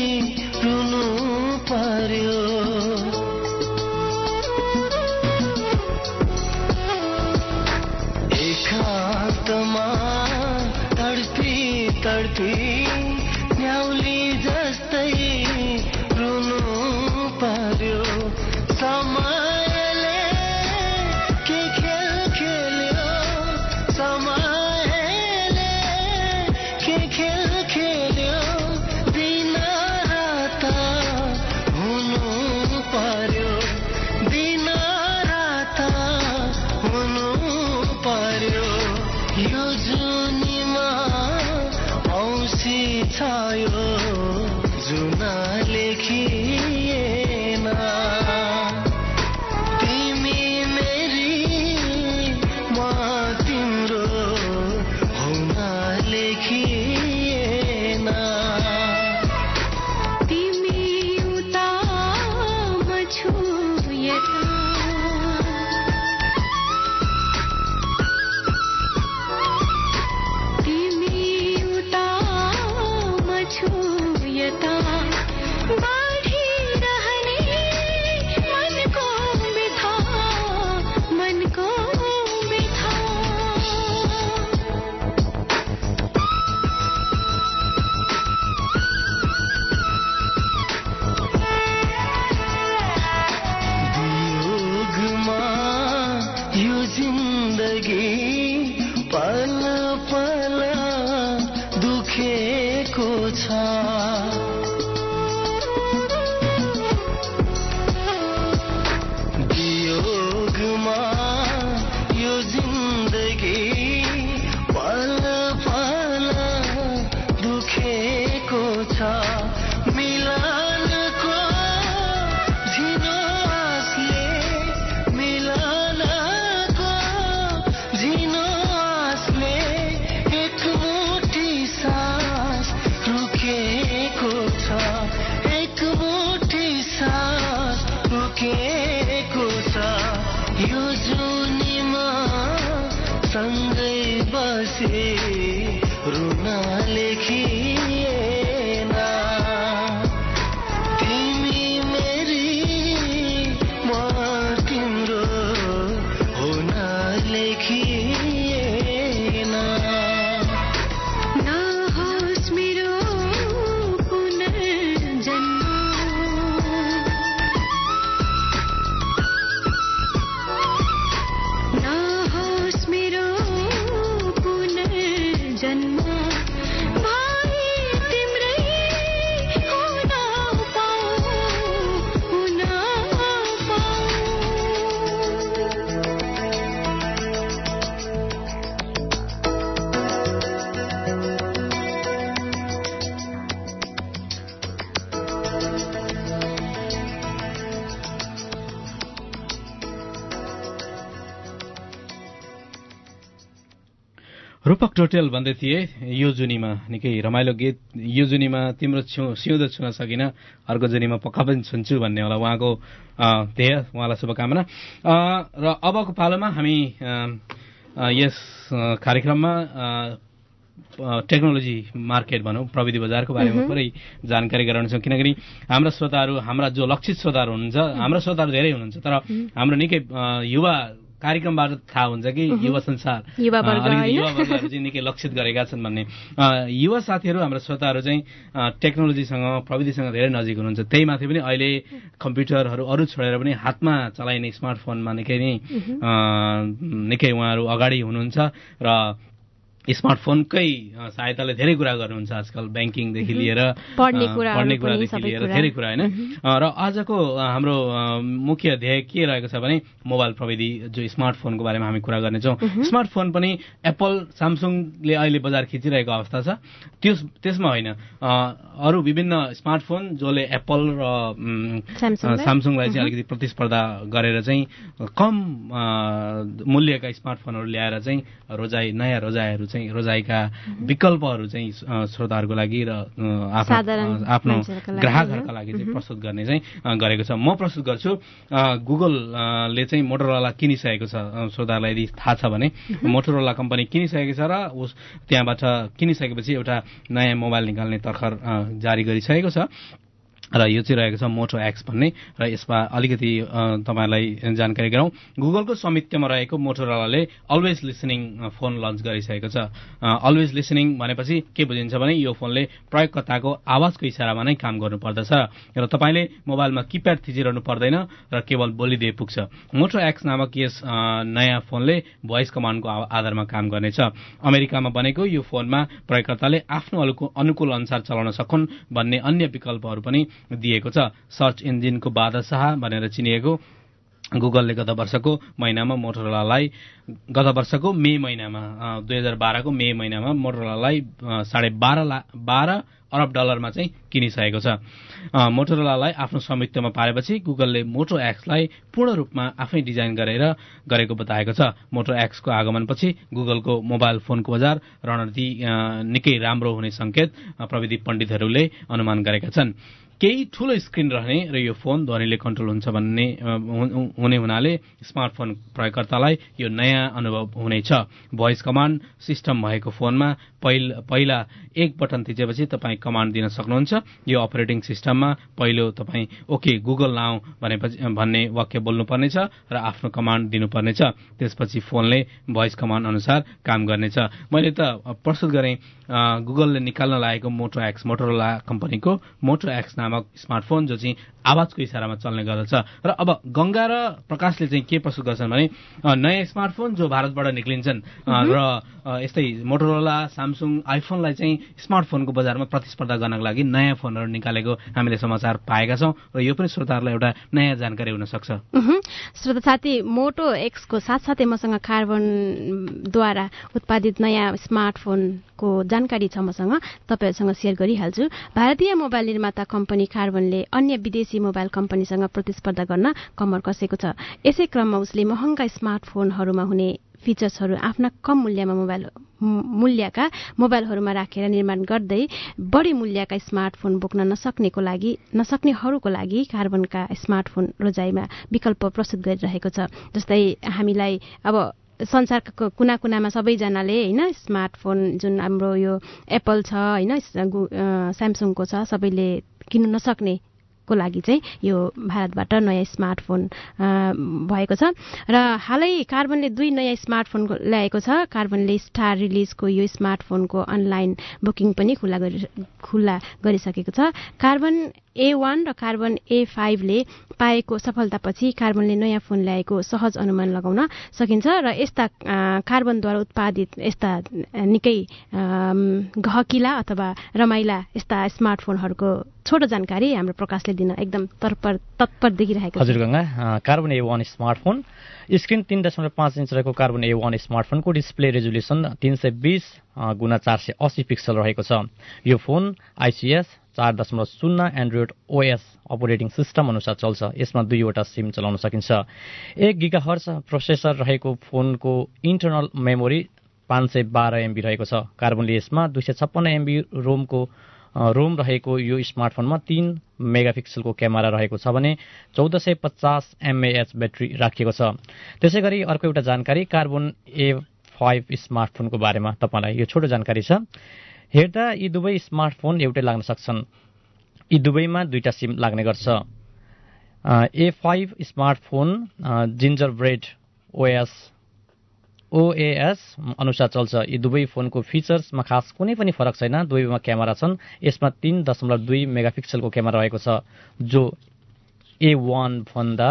रुनु पर्यो एकान्तमा तडपी न्याउली जस्तै रुनु पर्यो समयले के खेल खेल्यो समयले के खेल खेल्यो दिन रात हुनु खुसी छायो जुन लेखिएन तिमी मेरी म तिम्रो हुन लेखिएन तिमी उता म छु यता रूपक टोटेल भन्दै थिए यो जुनीमा निकै रमाइलो गीत यो जुनीमा तिम्रो सिउँदो छुन सकिन अर्को जुनीमा पक्का पनि छुन्छु भन्ने होला उहाँको ध्येय उहाँलाई शुभकामना र अबको पालोमा हामी यस कार्यक्रममा टेक्नोलोजी मार्केट भनौँ प्रविधि बजारको बारेमा पुरै जानकारी गराउनेछौँ किनकि हाम्रा श्रोताहरू हाम्रा जो लक्षित श्रोताहरू हुनुहुन्छ हाम्रा श्रोताहरू धेरै हुनुहुन्छ तर हाम्रो निकै युवा कार्यक्रमबाट थाहा हुन्छ कि युवा संसार युवावर्गहरू चाहिँ निकै लक्षित गरेका छन् भन्ने युवा साथीहरू हाम्रो श्रोताहरू चाहिँ टेक्नोलोजीसँग प्रविधिसँग धेरै नजिक हुनुहुन्छ त्यही माथि पनि अहिले कम्प्युटरहरू अरू छोडेर पनि हातमा चलाइने स्मार्टफोनमा निकै उहाँहरू अगाडि हुनुहुन्छ र स्मार्टफोनकै सहायताले धेरै कुरा गर्नुहुन्छ आजकल ब्याङ्किङदेखि लिएर पढ्ने कुरादेखि लिएर धेरै कुरा होइन र आजको हाम्रो मुख्य ध्येय के रहेको छ भने मोबाइल प्रविधि जो स्मार्टफोनको बारेमा हामी कुरा गर्नेछौँ स्मार्टफोन पनि एप्पल स्यामसङले अहिले बजार खिचिरहेको अवस्था छ त्यसमा होइन अरू विभिन्न स्मार्टफोन जसले एप्पल र स्यामसङलाई चाहिँ अलिकति प्रतिस्पर्धा गरेर चाहिँ कम मूल्यका स्मार्टफोनहरू ल्याएर चाहिँ नयाँ रोजाइका विकल्पहरू चाहिँ श्रोताहरूको लागि र आफ्नो ग्राहकहरूका लागि चाहिँ प्रस्तुत गर्ने चाहिँ गरेको छ म प्रस्तुत गर्छु गुगलले चाहिँ मोटोरोला किनिसकेको छ श्रोताहरूलाई यदि थाहा छ भने मोटोरोला कम्पनी किनिसकेको छ र त्यहाँबाट किनिसकेपछि एउटा नयाँ मोबाइल निकाल्ने तर्खर जारी गरिसकेको छ र यो चाहिँ रहेको छ मोटो एक्स भन्ने र यसमा अलिकति तपाईहरुलाई जानकारी गराउँ गुगलको स्वामित्वमा रहेको मोटोरोलाले अलवेज लिसनिङ फोन लन्च गरिसकेको छ अलवेज लिसनिङ भनेपछि के बुझिन्छ भने यो फोनले प्रयोगकर्ताको आवाजको इशारामा नै काम गर्नुपर्दछ र तपाईले मोबाइलमा किप्याड थिचिरहनु पर्दैन र केवल बोलिदिए पुग्छ मोटो एक्स नामक यस नयाँ फोनले भोइस कमान्डको आधारमा काम गर्नेछ अमेरिकामा बनेको यो फोनमा प्रयोगकर्ताले आफ्नो अनुकूल अनुसार चलाउन सकुन् भन्ने अन्य विकल्पहरू पनि दिएको छ सर्च इन्जिनको बादशाह भनेर चिनिएको गुगलले गत वर्षको महिनामा मोटोरोलालाई गत वर्षको मे महिनामा 2012को मे महिनामा मोटोरोलालाई $12 अरब डलरमा चाहिँ किनिसकेको छ। मोटोरोलालाई आफ्नो स्वामित्वमा पारेपछि गुगलले मोटो एक्सलाई पूर्ण रूपमा आफै डिजाइन गरेको बताएको छ। मोटो एक्सको आगमनपछि गुगलको मोबाइल फोनको बजार रणनीति निकै राम्रो हुने संकेत प्रविधि पण्डितहरूले अनुमान गरेका छन्। केही ठूलो स्क्रिन रहने र यो फोन ध्वनिले कन्ट्रोल हुन्छ भन्ने हुने हुनाले स्मार्टफोन प्रयोगकर्तालाई यो नयाँ अनुभव हुनेछ। भोइस कमान्ड सिस्टम भएको फोनमा पहिला एक बटन थिचेपछि तपाईँ कमान्ड दिन सक्नुहुन्छ। यो अपरेटिङ सिस्टममा पहिलो तपाईँ ओके गुगल नाउ भन्ने वाक्य बोल्नुपर्नेछ र आफ्नो कमान्ड दिनुपर्नेछ। त्यसपछि फोनले भोइस कमान्ड अनुसार काम गर्नेछ। मैले त प्रस्तुत गरेँ गुगलले निकाल्न लागेको मोटोरोला कम्पनीको मोटो एक्स नामक स्मार्टफोन जो चाहिँ आवाजको इशारामा चल्ने गर्दछ। र अब गंगा र प्रकाशले चाहिँ के प्रस्तुत गर्छन् भने नयाँ स्मार्टफोन जो भारतबाट निक्लिन्छन् र यस्तै मोटोरोला स्यामसुङ आइफोनलाई चाहिँ स्मार्टफोनको बजारमा प्रतिस्पर्धा गर्नको लागि नयाँ फोनहरू निकालेको हामीले समाचार पाएका छौं र यो पनि श्रोताहरूलाई एउटा नयाँ जानकारी हुन सक्छ। श्रोता साथी, मोटो एक्सको साथसाथै मसँग कार्बनद्वारा उत्पादित नयाँ स्मार्टफोनको जानकारी छ मसँग, तपाईहरुसँग शेयर गरिहाल्छु। भारतीय मोबाइल निर्माता कम्पनी कार्बनले अन्य विदेशी मोबाइल कम्पनीसँग प्रतिस्पर्धा गर्न कम्मर कसेको छ। यसै क्रममा उसले महँगा स्मार्टफोनहरूमा हुने फिचर्सहरू आफ्ना कम मूल्यका मोबाइलहरूमा राखेर निर्माण गर्दै बढी मूल्यका स्मार्टफोन बोक्न नसक्नेहरूको लागि कार्बनका स्मार्टफोन रोजाइमा विकल्प प्रस्तुत गरिरहेको छ। जस्तै हामीलाई अब संसारको कुना कुनामा सबैजनाले हैन स्मार्टफोन जुन हाम्रो यो एप्पल छ हैन स्यामसुङको छ सबैले किन्न नसक्ने को लागि चाहिँ यो भारतबाट नयाँ स्मार्टफोन भएको छ। र हालै कार्बनले 2 नयाँ स्मार्टफोन ल्याएको छ। कार्बनले स्टार रिलिजको यो स्मार्टफोनको अनलाइन बुकिङ पनि खुला गरिसकेको छ। कार्बन A1 र कार्बन A5 ले पाएको सफलतापछि कार्बनले नयाँ फोन ल्याएको सहज अनुमान लगाउन सकिन्छ। र यस्ता कार्बनद्वारा उत्पादित यस्ता निकै गहकिला अथवा रमाइला यस्ता स्मार्टफोनहरूको छोटो जानकारी हाम्रो प्रकाशले दिन एकदम तत्पर देखिरहेको छ। हजुर Ganga, Karbonn A1 smartphone screen 3.5 inch रहेको कार्बन A1 स्मार्टफोनको डिस्प्ले रेजोल्युसन 320x480 पिक्सल रहेको छ। यो phone ICS 4.0 Android OS operating system अनुसार चल्छ। यसमा 2वटा सिम चलाउन सकिन्छ। 1 गीगाहर्ट्ज प्रोसेसर रहेको फोनको इन्टरनल मेमोरी 512 MB रहेको छ। कार्बनले यसमा 256 MB रोम रहेको यो स्मार्टफोनमा 3 मेगापिक्सलको क्यामेरा रहेको छ भने 1450 mAh ब्याट्री राखिएको छ। त्यसैगरी अर्को एउटा जानकारी कार्बन A5 स्मार्टफोनको बारेमा तपाईलाई यो छोटो जानकारी छ। हेर्दा यी दुवै स्मार्टफोन एउटै लाग्न सक्छन्। यी दुवैमा 2टा सिम लाग्ने गर्छ। A5 smartphone ginger bread OAS अनुसार चल्छ। यी दुवै फोनको फिचर्समा खास कुनै पनि फरक छैन। दुवैमा क्यामेरा छन्। यसमा 3.2 मेगापिक्सलको क्यामेरा रहेको छ जो A1 भन्दा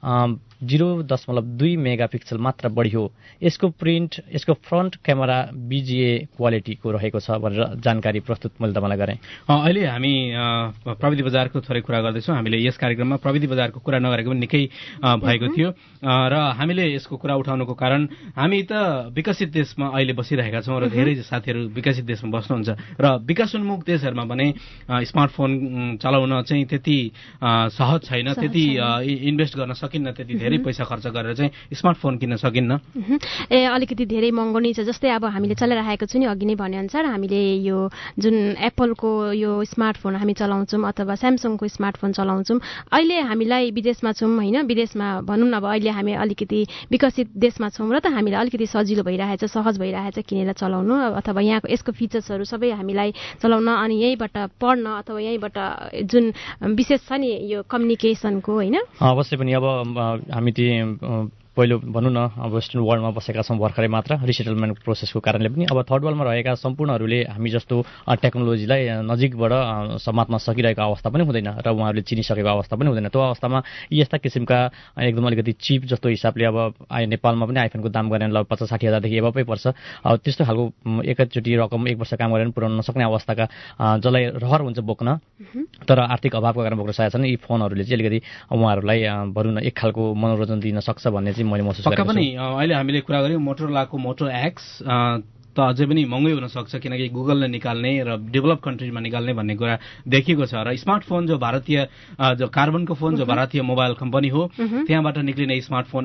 0.2 मेगापिक्सल मात्र बढी हो। यसको फ्रन्ट क्यामेरा BGA क्वालिटीको रहेको छ भनेर जानकारी प्रस्तुत मैले तपाईलाई गरे। अहिले हामी प्रविधि बजारको थोरै कुरा गर्दैछौँ। हामीले यस कार्यक्रममा प्रविधि बजारको कुरा नगरेको पनि निकै भएको थियो र हामीले यसको कुरा उठाउनुको कारण हामी त विकसित देशमा अहिले बसिरहेका छौँ र धेरै साथीहरू विकसित देशमा बस्नुहुन्छ र विकासोन्मुख देशहरूमा भने स्मार्टफोन चलाउन चाहिँ त्यति सहज छैन, त्यति इन्भेस्ट गर्न सकिन्न, त्यति धेरै पैसा खर्च गरेर चाहिँ स्मार्टफोन किन्न सकिन्न। अलिकति धेरै महँगो नै छ। जस्तै अब हामीले चलाइरहेको छु नि अघि नै भने अनुसार हामीले यो जुन एप्पलको यो स्मार्टफोन हामी चलाउँछौँ अथवा स्यामसङको स्मार्टफोन चलाउँछौँ। अहिले हामीलाई विदेशमा छौँ हैन, विदेशमा भनौँ न अब अहिले हामी अलिकति विकसित देशमा छौँ र त हामीलाई अलिकति सजिलो भइरहेछ, सहज भइरहेछ किनेर चलाउनु अथवा यहाँको यसको फिचर्सहरू सबै हामीलाई चलाउन अनि यहीँबाट पढ्न अथवा यहीँबाट जुन विशेष छ नि यो कम्युनिकेसनको हैन। अवश्य पनि अब हामी पहिलो भनौँ न वेस्टर्न वर्ल्डमा बसेका छौँ भर्खरै मात्र रिसेटलमेन्ट प्रोसेसको कारणले पनि। अब थर्ड वर्ल्डमा रहेका सम्पूर्णहरूले हामी जस्तो टेक्नोलोजीलाई नजिकबाट समात्न सकिरहेको अवस्था पनि हुँदैन र उहाँहरूले चिनिसकेको अवस्था पनि हुँदैन। त्यो अवस्थामा यस्ता किसिमका एकदम अलिकति चिप जस्तो हिसाबले अब नेपालमा पनि आइफोनको दाम गरेर लगभग 50-60 हजारदेखि एबपै पर्छ। अब त्यस्तो खालको एकैचोटि रकम 1 वर्ष काम गरेर पुर्याउन नसक्ने अवस्थाका जसलाई रहर हुन्छ बोक्न तर आर्थिक अभावको कारण बोक्न सकेका छन्, यी फोनहरूले चाहिँ अलिकति उहाँहरूलाई भनौँ न एक खालको मनोरञ्जन दिन सक्छ भन्ने चाहिँ मैले महसुस गरेको छु। पनि अहिले हामीले कुरा गऱ्यौँ मोटोरोलाको मोटो एक्स त अझै पनि महँगै हुनसक्छ किनकि गुगलले निकाल्ने र डेभलप कन्ट्रीमा निकाल्ने भन्ने कुरा देखिएको छ। र स्मार्टफोन जो भारतीय जो कार्बनको फोन जो भारतीय मोबाइल कम्पनी हो त्यहाँबाट निक्लिने स्मार्टफोन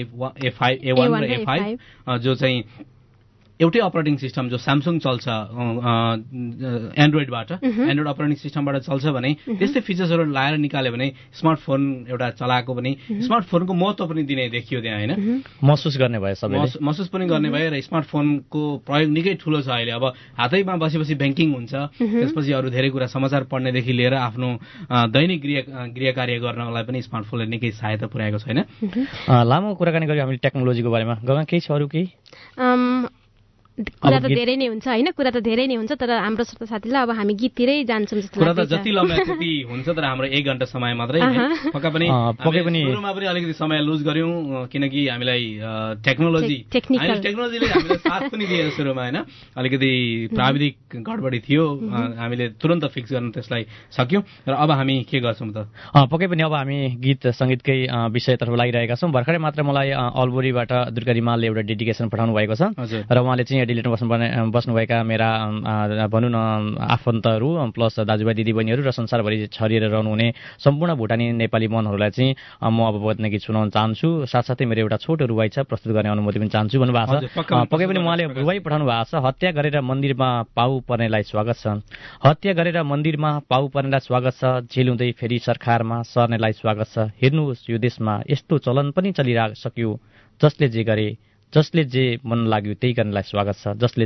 A1 र A5 जो चाहिँ एउटै अपरेटिङ सिस्टम जो स्यामसङ चल्छ एन्ड्रोइड अपरेटिङ सिस्टमबाट चल्छ भने त्यस्तै फिचर्सहरू लाएर निकाल्यो भने स्मार्टफोन एउटा चलाएको पनि स्मार्टफोनको महत्त्व पनि दिने देखियो त्यहाँ होइन, महसुस गर्ने भयो सबैले, महसुस पनि गर्ने भयो। र स्मार्टफोनको प्रयोग निकै ठुलो छ अहिले। अब हातैमा बसी ब्याङ्किङ हुन्छ, त्यसपछि अरू धेरै कुरा समाचार पढ्नेदेखि लिएर आफ्नो दैनिक गृह कार्य गर्नलाई पनि स्मार्टफोनले निकै सहायता पुर्याएको छैन। लामो कुराकानी गऱ्यौँ हामीले टेक्नोलोजीको बारेमा। गमा केही छ अरू केही? कुरा त धेरै नै हुन्छ होइन, कुरा त धेरै नै हुन्छ तर हाम्रो श्रोता साथीलाई अब हामी गीततिरै जान्छौँ जस्तो कुरा त जति लम्बा त्यति हुन्छ तर हाम्रो 1 घण्टा समय मात्रै पक्का पनि सुरुमा पनि अलिकति समय लुज गर्यौँ किनकि हामीलाई टेक्नोलोजीले हामीलाई साथ पनि दिएर सुरुमा होइन अलिकति प्राविधिक गडबडी थियो, हामीले तुरन्त फिक्स गर्न त्यसलाई सक्यौँ। र अब हामी के गर्छौँ त पक्कै पनि अब हामी गीत सङ्गीतकै विषयतर्फ लागिरहेका छौँ। भर्खरै मात्र मलाई अलबोरीबाट दुर्गा रिमालले एउटा डेडिकेसन पठाउनु भएको छ र उहाँले चाहिँ डिलेटमा बस्नुभएका मेरा भनौँ न आफन्तहरू प्लस दाजुभाइ दिदीबहिनीहरू र संसारभरि छरिएर रहनुहुने सम्पूर्ण भुटानी नेपाली मनहरूलाई चाहिँ म अब बज्ने गीत सुनाउन चाहन्छु। साथसाथै मेरो एउटा छोटो रुवाई छ प्रस्तुत गर्ने अनुमति पनि चाहन्छु भन्नुभएको छ। पक्कै पनि उहाँले रुवाई पठाउनु भएको छ। हत्या गरेर मन्दिरमा पाउ पर्नेलाई स्वागत छ, हत्या गरेर मन्दिरमा पाउ पर्नेलाई स्वागत छ, जेल हुँदै फेरि सरकारमा सर्नेलाई स्वागत छ। हेर्नुहोस् यो देशमा यस्तो चलन पनि चलिसक्यो, जसले जे गरे जसले जे मन लाग्यो त्यही गर्नलाई स्वागत छ, जसले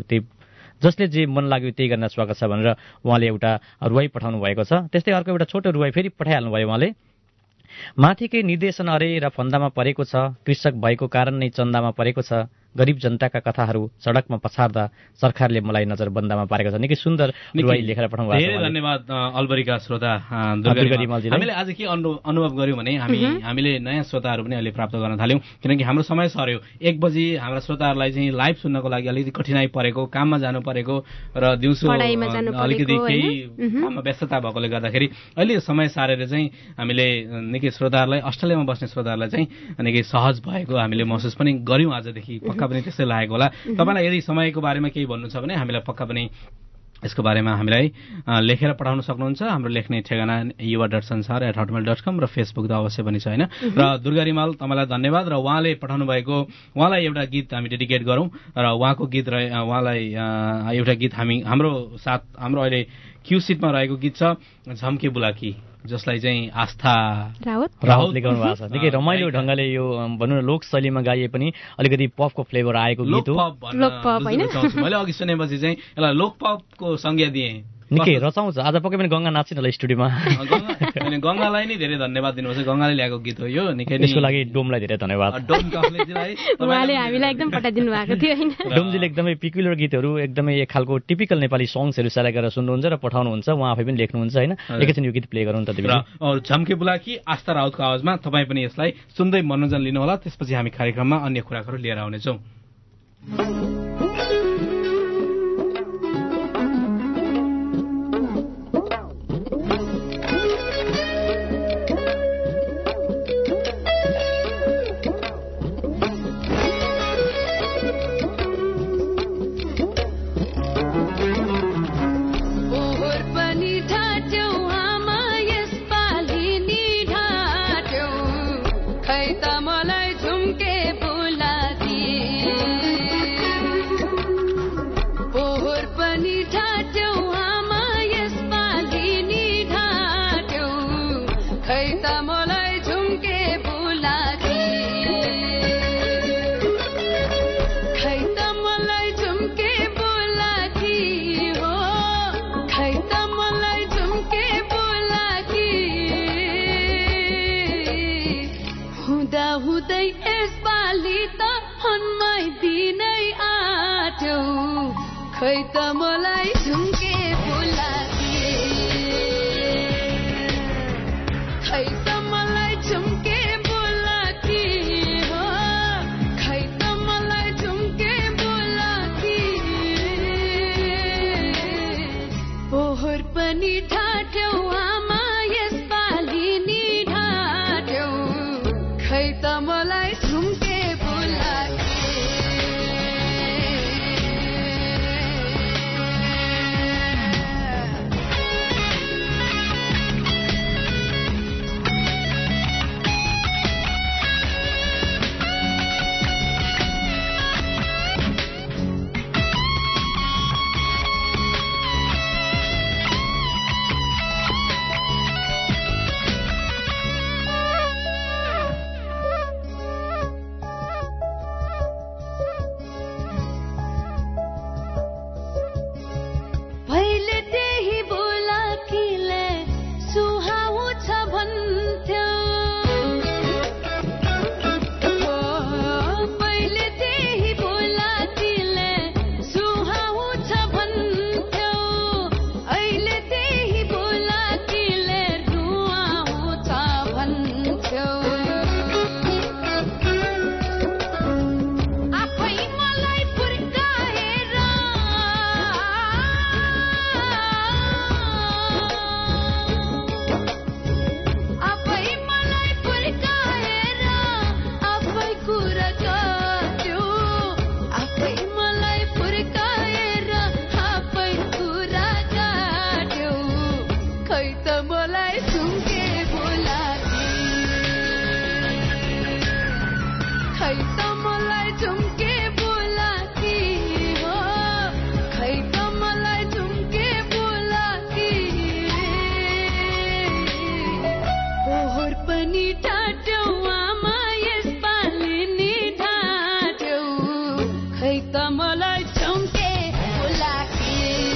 जे मन लाग्यो त्यही गर्न स्वागत छ भनेर उहाँले एउटा रुवाई पठाउनु भएको छ। त्यस्तै अर्को एउटा छोटो रुवाई फेरि पठाइहाल्नु भयो उहाँले। माथिकै निर्देशन अरे र फन्दामा परेको छ, कृषक भएको कारण नै चन्दामा परेको छ, गरिब जनताका कथाहरू सडकमा पछार्दा सरकारले मलाई नजरबन्दामा पारेको छ। निकै सुन्दर रुवाई लेखेर पठाउनु भएको छ। धेरै धन्यवाद अलबरीका श्रोता दुर्गा रिमालजीलाई। हामीले आज के अनुभव गर्यौँ भने हामीले नयाँ श्रोताहरू पनि अहिले प्राप्त गर्न थाल्यौँ किनकि हाम्रो समय सर्यो। 1 बजी हाम्रा श्रोताहरूलाई चाहिँ लाइभ सुन्नको लागि अलिकति कठिनाई परेको, काममा जानु परेको र दिउँसो अलिकति केही काममा व्यस्तता भएकोले गर्दाखेरि अहिले समय सारेर चाहिँ हामीले निकै श्रोताहरूलाई अस्ट्रेलियामा बस्ने श्रोताहरूलाई चाहिँ निकै सहज भएको हामीले महसुस पनि गर्यौँ आजदेखि। पक्का पनि त्यस्तै लागेको होला। तपाईँलाई यदि समयको बारेमा केही भन्नु छ भने हामीलाई पक्का पनि यसको बारेमा हामीलाई लेखेर पठाउन सक्नुहुन्छ। हाम्रो लेख्ने ठेगाना yuva.sansar@hotmail.com र फेसबुक त अवश्य पनि छ होइन। र दुर्गा रिमाल तपाईँलाई धन्यवाद। र उहाँले पठाउनु भएको उहाँलाई एउटा गीत हामी डेडिकेट गरौँ र उहाँको गीत उहाँलाई एउटा गीत हाम्रो अहिले क्यु सिटमा रहेको गीत छ झम्के बुलाकी, जसलाई चाहिँ आस्था राउतले गाउनु भएको छ। निकै रमाइलो ढङ्गले यो भनौँ न लोक शैलीमा गाइए पनि अलिकति पपको फ्लेभर आएको गीत हो। मैले अघि सुनेपछि चाहिँ यसलाई लोकपपको संज्ञा दिएँ। निकै रचाउँछ। आज पक्कै पनि गङ्गा नाच्छ होला स्टुडियोमा। गङ्गालाई नै धेरै धन्यवाद दिनुपर्छ, गङ्गाले ल्याएको गीत हो यो। निकै यसको लागि डोमलाई धेरै धन्यवाद। उहाँले हामीलाई एकदम पठाइदिनु भएको थियो होइन। डोमजीले एकदमै पिकुलर गीतहरू एकदमै एक खालको टिपिकल नेपाली सङ्ग्सहरू सेलेक्ट गरेर सुन्नुहुन्छ र पठाउनुहुन्छ, उहाँ आफै पनि लेख्नुहुन्छ होइन। एकैछिन यो गीत प्ले गरौँ त। झम्के बुलाकी आस्था राउतको आवाजमा तपाईँ पनि यसलाई सुन्दै मनोरञ्जन लिनुहोला। त्यसपछि हामी कार्यक्रममा अन्य कुराहरू लिएर आउनेछौँ। दिनै आट्यौ खै त मलाई झुम्के बोलाकी खै त मलाई झुम्के बोलाकी हो खै त मलाई झुम्के बोलाकी पोहोर पनि ढाट्यौ आमा यसपालि नि ढाट्यौ खै त मलाई झुम्के बोलाकी पहिले त्यही बोलाकीले सुहाउँछ भन्थ्यो पहिले त्यही बोलाकीले सुहाउँछ भन्थ्यो अहिले त्यही बोलाकीले रुवाउँछ भन्थ्यो आफै मलाई फुर्काएर आफै मलाई फुर्काएर आफै कुरा गर्यो आफै मलाई फुर्काएर आफै कुरा गर्यो खै त मलाई झुम्के बोलाकी खै त मलाई झुम्के बोलाकी हो खै त मलाई झुम्के बोलाकी पोहोर पनि ढाट्यौ आमा यसपालि नि ढाट्यौ खै त मलाई झुम्के बोलाकी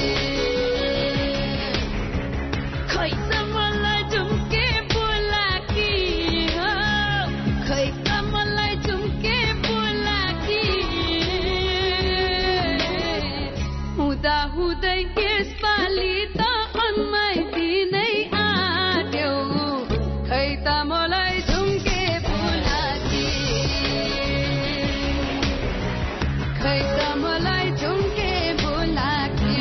खै त मलाई झुम्के बोलाकी हो खै त मलाई झुम्के बोलाकी हुँदा हुँदै यसपालि त अन्मै दिनै आट्यौ खै त मलाई झुम्के बोलाकी खै त मलाई झुम्के बोलाकी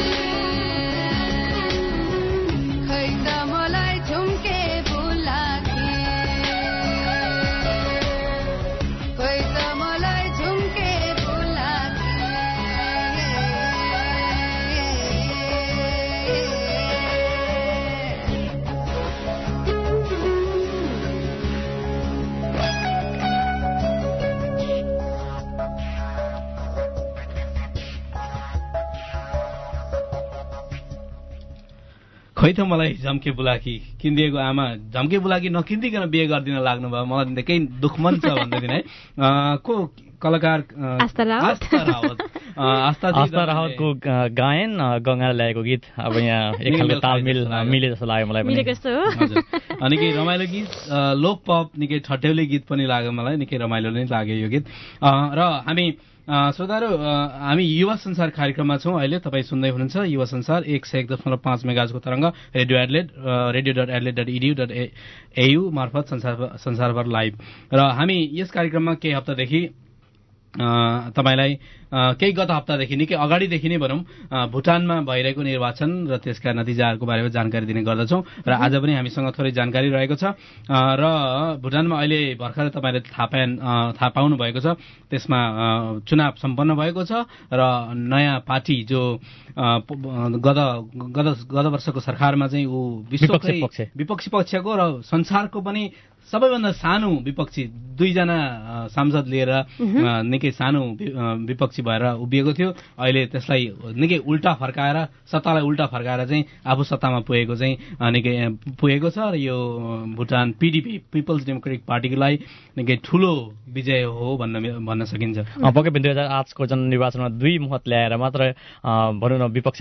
खै त मलाई झुम्के बोलाकी खै त मलाई झुम्के बोलाकी खै त मलाई झम्के बुलाकी किनिदिएको आमा झम्के बुलाकी नकिनिदिकन बिहे गरिदिन लाग्नु भयो मलाई निकै दुःख मन छ भन्दैदिन है को कलाकार आस्था रावत आस्था रावतको गायन गङ्गाले ल्याएको गीत अब यहाँ एक खालको तालमेल मिले जस्तो लाग्यो मलाई पनि मिलेको जस्तो हो निकै रमाइलो गीत लोक पप निकै ठट्यौली गीत पनि लाग्यो मलाई निकै रमाइलो नै लाग्यो यो गीत र हामी श्रोताहरू हामी युवा संसार कार्यक्रममा छौँ अहिले तपाईँ सुन्दै हुनुहुन्छ युवा संसार 101.5 मेगाहर्जको तरङ्ग radio.adelaide.edu.au मार्फत संसारभर लाइभ र हामी यस कार्यक्रममा केही हप्तादेखि तपाईलाई केही गत हप्तादेखि निकै अगाडिदेखि नै भनौँ भुटानमा भइरहेको निर्वाचन र त्यसका नतिजाहरूको बारेमा जानकारी दिने गर्दछौँ र आज पनि हामीसँग थोरै जानकारी रहेको छ र भुटानमा अहिले भर्खर तपाईँले थाहा पाउनु भएको छ त्यसमा चुनाव सम्पन्न भएको छ र नयाँ पार्टी जो गत वर्षको सरकारमा चाहिँ ऊ विपक्षी पक्षको र संसारको पनि सबैभन्दा सानो विपक्षी दुईजना सांसद लिएर निकै सानो विपक्षी भएर उभिएको थियो अहिले त्यसलाई निकै उल्टा फर्काएर सत्तालाई उल्टा फर्काएर चाहिँ आफू सत्तामा पुगेको चाहिँ निकै पुगेको छ र यो भुटान पीडीपी पिपल्स डेमोक्रेटिक पार्टीलाई निकै ठूलो विजय हो भन्न सकिन्छ। पक्कै पनि 2008को जननिर्वाचनमा 2 मत ल्याएर मात्र भनौँ न विपक्ष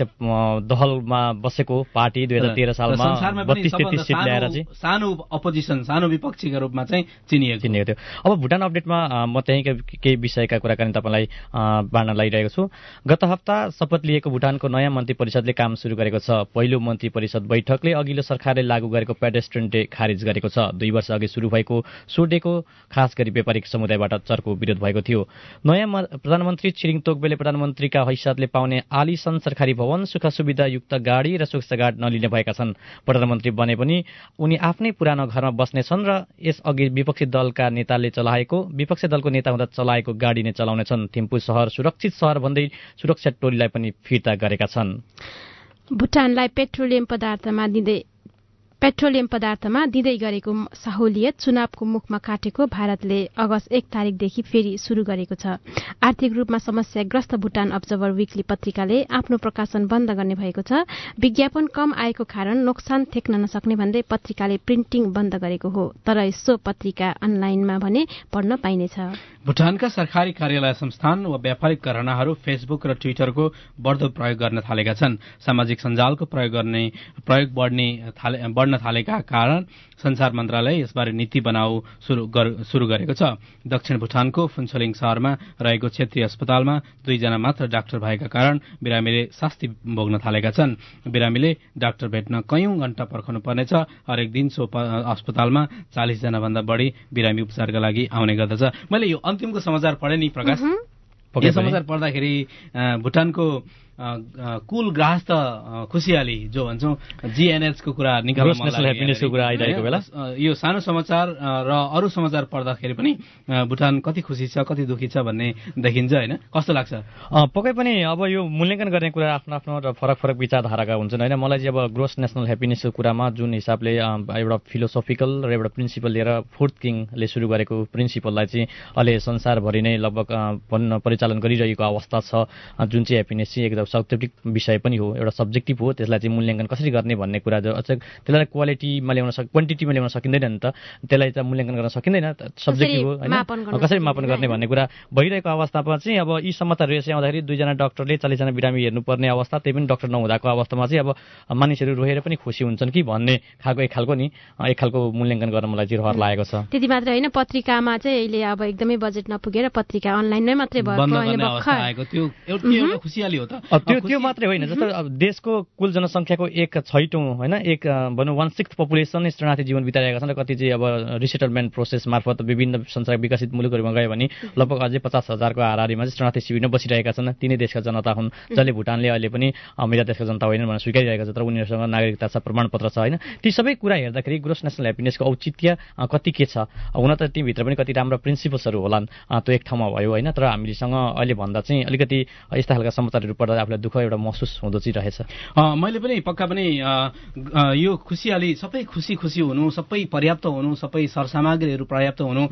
दहलमा बसेको पार्टी 2013 सालमा 32-33 सिट ल्याएर चाहिँ सानो अपोजिसन सानो विपक्ष सहपक्षीका रूपमा चाहिँ चिनिएको थियो। अब भुटान अपडेटमा म त्यहीँका केही विषयका कुराकानी तपाईँलाई बाँड्न लागिरहेको छु। गत हप्ता शपथ लिएको भुटानको नयाँ मन्त्री परिषदले काम सुरु गरेको छ। पहिलो मन्त्री परिषद बैठकले अघिल्लो सरकारले लागू गरेको पेडेस्ट्रियन डे खारिज गरेको छ। 2 वर्ष अघि सुरु भएको सो डेको खास गरी व्यापारिक समुदायबाट चर्को विरोध भएको थियो। नयाँ प्रधानमन्त्री छिरिङ तोक्बेले प्रधानमन्त्रीका हैसियतले पाउने आलिशान सरकारी भवन, सुख सुविधायुक्त गाडी र सुरक्षा गार्ड नलिने भएका छन्। प्रधानमन्त्री बने पनि उनी आफ्नै पुरानो घरमा बस्नेछन् र यसअघि विपक्षी दलका नेताले विपक्षी दलको नेता हुँदा चलाएको गाडी नै चलाउनेछन्। थिम्पू सहर सुरक्षित सहर भन्दै सुरक्षा टोलीलाई पनि फिर्ता गरेका छन्। भुटानलाई पेट्रोलियम पदार्थमा दिँदै गरेको सहुलियत चुनावको मुखमा काटेको भारतले अगस्त 1 तारिकदेखि फेरि सुरु गरेको छ। आर्थिक रूपमा समस्याग्रस्त भुटान अब्जर्भर विकली पत्रिकाले आफ्नो प्रकाशन बन्द गर्ने भएको छ। विज्ञापन कम आएको कारण नोक्सान थेक्न नसक्ने भन्दै पत्रिकाले प्रिन्टिङ बन्द गरेको हो। तर सो पत्रिका अनलाइनमा भने पढ्न पाइनेछ। भुटानका सरकारी कार्यालय संस्थान वा व्यापारिक घरानाहरू फेसबुक र ट्विटरको बढ्दो प्रयोग गर्न थालेका छन्। सामाजिक सञ्जालको प्रयोग बढ्न थालेका कारण संचार मन्त्रालय यसबारे नीति बनाउ सुरु गरेको छ। दक्षिण भुटानको फुन्चोलिङ शहरमा रहेको क्षेत्रीय अस्पतालमा 2 जना मात्र डाक्टर भएका कारण बिरामीले शास्ति भोग्न थालेका छन्। बिरामीले डाक्टर भेट्न कयौं घण्टा पर्खनु पर्नेछ। हरेक दिन सो अस्पतालमा 40 जना भन्दा बढी बिरामी उपचारका लागि आउने गर्दछ। मैले यो अन्तिमको समाचार पढे नि प्रकाश। यो समाचार पढ्दाखेरि भुटानको कुल ग्राहस्थ खुसियाली जो भन्छौं जीएनएच को कुरा निकाल्न मन लाग्यो कुरा आइरहेको बेला यो सानो समाचार र अरू समाचार पढ्दाखेरि पनि भुटान कति खुसी छ कति दुखी छ भन्ने देखिन्छ हैन। कस्तो लाग्छ? पक्कै पनि अब यो मूल्याङ्कन गर्ने कुरा आफ्नो आफ्नो र फरक विचारधाराका हुन्छन् हैन। मलाई चाहिँ अब ग्रोस नेशनल ह्याप्पिनेसको कुरामा जुन हिसाबले एउटा फिलोसोफिकल र एउटा प्रिन्सिपल लिएर फोर्थ किङले सुरु गरेको प्रिन्सिपललाई चाहिँ अहिले संसारभरि नै लगभग परिचालन गरिरहेको अवस्था छ। जुन चाहिँ ह्याप्पिनेस चाहिँ एकदम साइन्टिफिक विषय पनि हो, एउटा सब्जेक्टिभ हो। त्यसलाई चाहिँ मूल्याङ्कन कसरी गर्ने भन्ने कुरा जो त्यसलाई क्वालिटीमा ल्याउन क्वान्टिटीमा ल्याउन सकिँदैन नि त, त्यसलाई चाहिँ मूल्याङ्कन गर्न सकिँदैन, सब्जेक्टिभ हो हैन। कसरी मापन गर्ने भन्ने कुरा भइरहेको अवस्थामा चाहिँ अब यी समाचारहरू यसै आउँदाखेरि 2 जना डाक्टरले 40 जना बिरामी हेर्नुपर्ने अवस्था, त्यही पनि डाक्टर नहुँदाको अवस्थामा चाहिँ अब मानिसहरू रोएर पनि खुसी हुन्छन् कि भन्ने खालको एक खालको मूल्याङ्कन गर्न मलाई चाहिँ रहर लागेको छ। त्यति मात्र हैन, पत्रिकामा चाहिँ अहिले अब एकदमै बजेट नपुगेर पत्रिका अनलाइनमै मात्रै भएको त्यो एउटा खुसियाली हो त। त्यो मात्रै होइन, जस्तो अब देशको कुल जनसङ्ख्याको 1/6 हैन, 1/6 पपुलेसन शरणार्थी जीवन बिताइरहेका छन् र कति चाहिँ अब रिसेटलमेन्ट प्रोसेस मार्फत विभिन्न संसार विकसित मुलुकहरूमा गयो भने लगभग अझै 50,000 को हाराहारीमा चाहिँ शरणार्थी शिविरमा बसिरहेका छन्। तिनै देशका जनता हुन् जसले भुटानले अहिले पनि मेरा देशका जनता होइन भनेर स्वीकारिरहेका छ, तर उनीहरूसँग नागरिकता छ, प्रमाणपत्र छ हैन। ती सबै कुरा हेर्दाखेरि ग्रोस नेसनल ह्याप्पिनेसको औचित्य कति के छ? हुन त ती भित्र पनि कति राम्रो प्रिन्सिपल्सहरू होलान्, त्यो एक ठाउँमा भयो हैन। तर हामीसँग अहिले भन्दा चाहिँ अलिकति यस्ता खालका समाचारहरू पढ्दा आफूलाई दुःख एउटा महसुस हुँदो चाहिँ रहेछ। मैले पनि पक्का पनि यो खुसियाली सबै खुसी हुनु, सबै पर्याप्त हुनु, सबै सरसामग्रीहरू पर्याप्त हुनु,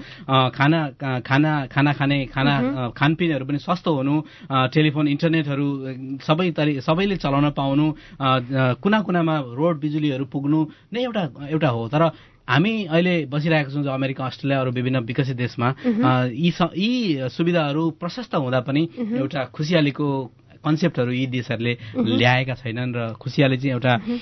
खानपिनहरू पनि सस्तो हुनु, टेलिफोन इन्टरनेटहरू सबैले चलाउन पाउनु, कुनामा रोड बिजुलीहरू पुग्नु नै एउटा हो। तर हामी अहिले बसिरहेका छौँ जो अमेरिका, अस्ट्रेलिया अरू विभिन्न विकसित देशमा यी सुविधाहरू प्रशस्त हुँदा पनि एउटा खुसियालीको कन्सेप्टहरू यी देशहरूले ल्याएका छैनन् र खुसियाली चाहिँ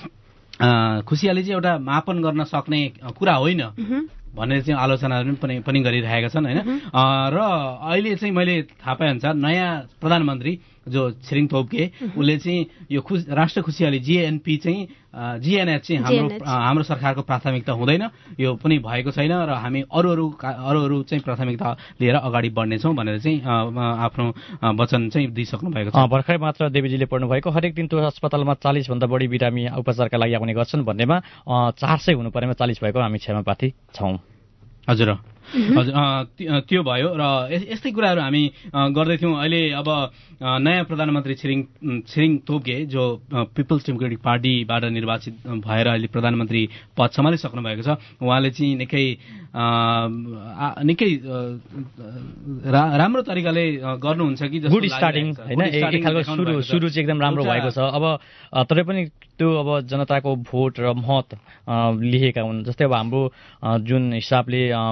एउटा मापन गर्न सक्ने कुरा होइन भनेर चाहिँ आलोचनाहरू पनि गरिरहेका छन् हैन। र अहिले चाहिँ मैले थाहा पाएअनुसार नयाँ प्रधानमन्त्री जो छिरिङ तोब्गे उसले चाहिँ यो राष्ट्र खुसियाली जीएनएच चाहिँ हाम्रो सरकारको प्राथमिकता हुँदैन, यो पनि भएको छैन र हामी अरू चाहिँ प्राथमिकता लिएर अगाडि बढ्नेछौँ भनेर चाहिँ आफ्नो वचन चाहिँ दिइसक्नु भएको छ। भर्खरै मात्र देवीजीले पढ्नु भएको हरेक दिन त्यो अस्पतालमा 40 भन्दा बढी बिरामी उपचारका लागि आउने गर्छन् भन्नेमा 400 हुनु परेमा 40 भएको हामी क्षमापाती छौँ। हजुर त्यो भयो र यस्तै कुराहरू हामी गर्दैथ्यौँ। अहिले अब नयाँ प्रधानमन्त्री छिरिङ तोब्गे जो पिपल्स डेमोक्रेटिक पार्टीबाट निर्वाचित भएर अहिले प्रधानमन्त्री पद सम्हालिसक्नु भएको छ। उहाँले चाहिँ निकै राम्रो तरिकाले गर्नुहुन्छ कि गुड स्टार्टिङ हैन, एक खालको सुरु चाहिँ एकदम राम्रो भएको छ। अब तरै पनि त्यो अब जनताको भोट र मत लिएका हुन्। जस्तै अब हाम्रो जुन हिसाबले अब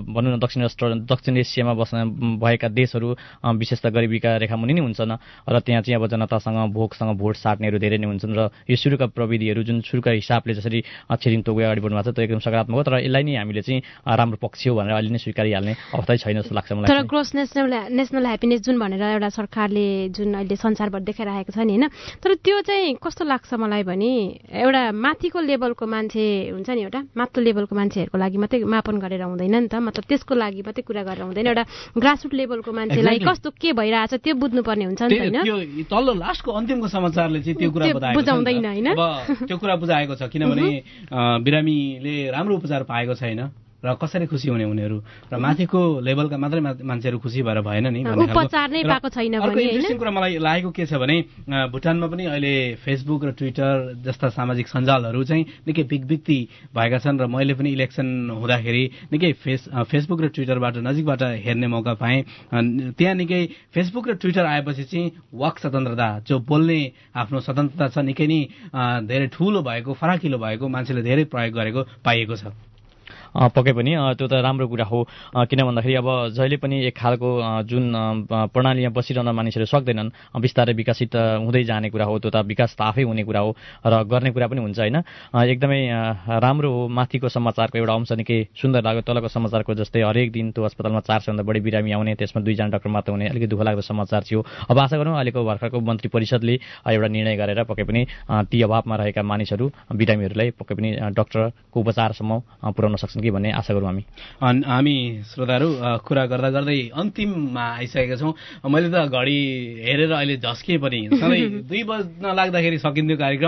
भनौँ न दक्षिण एसियामा भएका देशहरू विशेष त गरिबीका रेखामुनि नै हुन्छन् र त्यहाँ चाहिँ अब जनतासँग भोकसँग भोट साट्नेहरू धेरै नै हुन्छन् र यो सुरुका प्रविधिहरू जुन सुरुका हिसाबले जसरी छिरिङ तोगुवा अगाडि बढ्नु भएको छ त्यो एकदम सकारात्मक हो, तर यसलाई नै हामीले चाहिँ राम्रो पक्ष हो भनेर अहिले नै स्वीकारिहाल्ने अवस्था छैन जस्तो लाग्छ मलाई। तर ग्रोस नेसनल ह्याप्पिनेस जुन भनेर एउटा सरकारले जुन अहिले संसारभर देखाइरहेको छ नि होइन, तर त्यो चाहिँ कस्तो लाग्छ मलाई भने एउटा माथिको लेभलको मान्छे हुन्छ नि, एउटा माथिल्लो लेभलको मान्छेहरूको लागि मात्रै मापन गरेर हुँदैन नि त, मतलब त्यसको लागि मात्रै कुरा गरेर हुँदैन, एउटा ग्रासरुट लेभलको मान्छेलाई कस्तो के भइरहेछ त्यो बुझ्नुपर्ने हुन्छ नि त होइन। तल्लो लास्टको अन्तिमको समाचारले चाहिँ त्यो कुरा बुझाउँदैन होइन, त्यो कुरा बुझाएको छ किनभने बिरामीले राम्रो उपचार पाएको छैन र कसरी खुसी हुने उनीहरू र माथिको लेभलका मात्रै मान्छेहरू खुसी भएर भएन नि, उपचार नै पाएको छैन। अर्को इन्ट्रेस्टिङ कुरा मलाई लागेको के छ भने भुटानमा पनि अहिले फेसबुक र ट्विटर जस्ता सामाजिक सञ्जालहरू चाहिँ निकै बिगबिक्ती भएका छन् र मैले पनि इलेक्सन हुँदाखेरि निकै फेसबुक र ट्विटरबाट नजिकबाट हेर्ने मौका पाएँ। त्यहाँ निकै फेसबुक र ट्विटर आएपछि चाहिँ वाक स्वतन्त्रता, जो बोल्ने आफ्नो स्वतन्त्रता छ, निकै नै धेरै ठुलो भएको फराकिलो भएको मान्छेले धेरै प्रयोग गरेको पाइएको छ। पक्कै पनि त्यो त राम्रो कुरा हो, किन भन्दाखेरि अब जहिले पनि एक खालको जुन प्रणालीमा बसिरहन मानिसहरू सक्दैनन्, बिस्तारै विकसित हुँदै जाने कुरा हो, त्यो त विकास त आफै हुने कुरा हो र गर्ने कुरा पनि हुन्छ होइन। एकदमै राम्रो हो। माथिको समाचारको एउटा अंश निकै सुन्दर लाग्यो, तलको समाचारको जस्तै हरेक दिन त्यो अस्पतालमा 400 भन्दा बढी बिरामी आउने, त्यसमा 2 जना डाक्टर मात्र हुने, अलिकति दुःख लाग्दो समाचार थियो। अब आशा गरौँ अहिलेको भर्खरको मन्त्री परिषदले एउटा निर्णय गरेर पक्कै पनि ती अभावमा रहेका मानिसहरू बिरामीहरूलाई पक्कै पनि डाक्टरको उपचारसम्म पुर्याउन सक्छन् कि भन्ने आशा गरौँ हामी श्रोताहरू कुरा गर्दा गर्दै अन्तिममा आइसकेका छौँ। मैले त घडी हेरेर अहिले झस्किए पनि सधैँ 2 बज्न लाग्दाखेरि सकिन्थ्यो कार्यक्रम,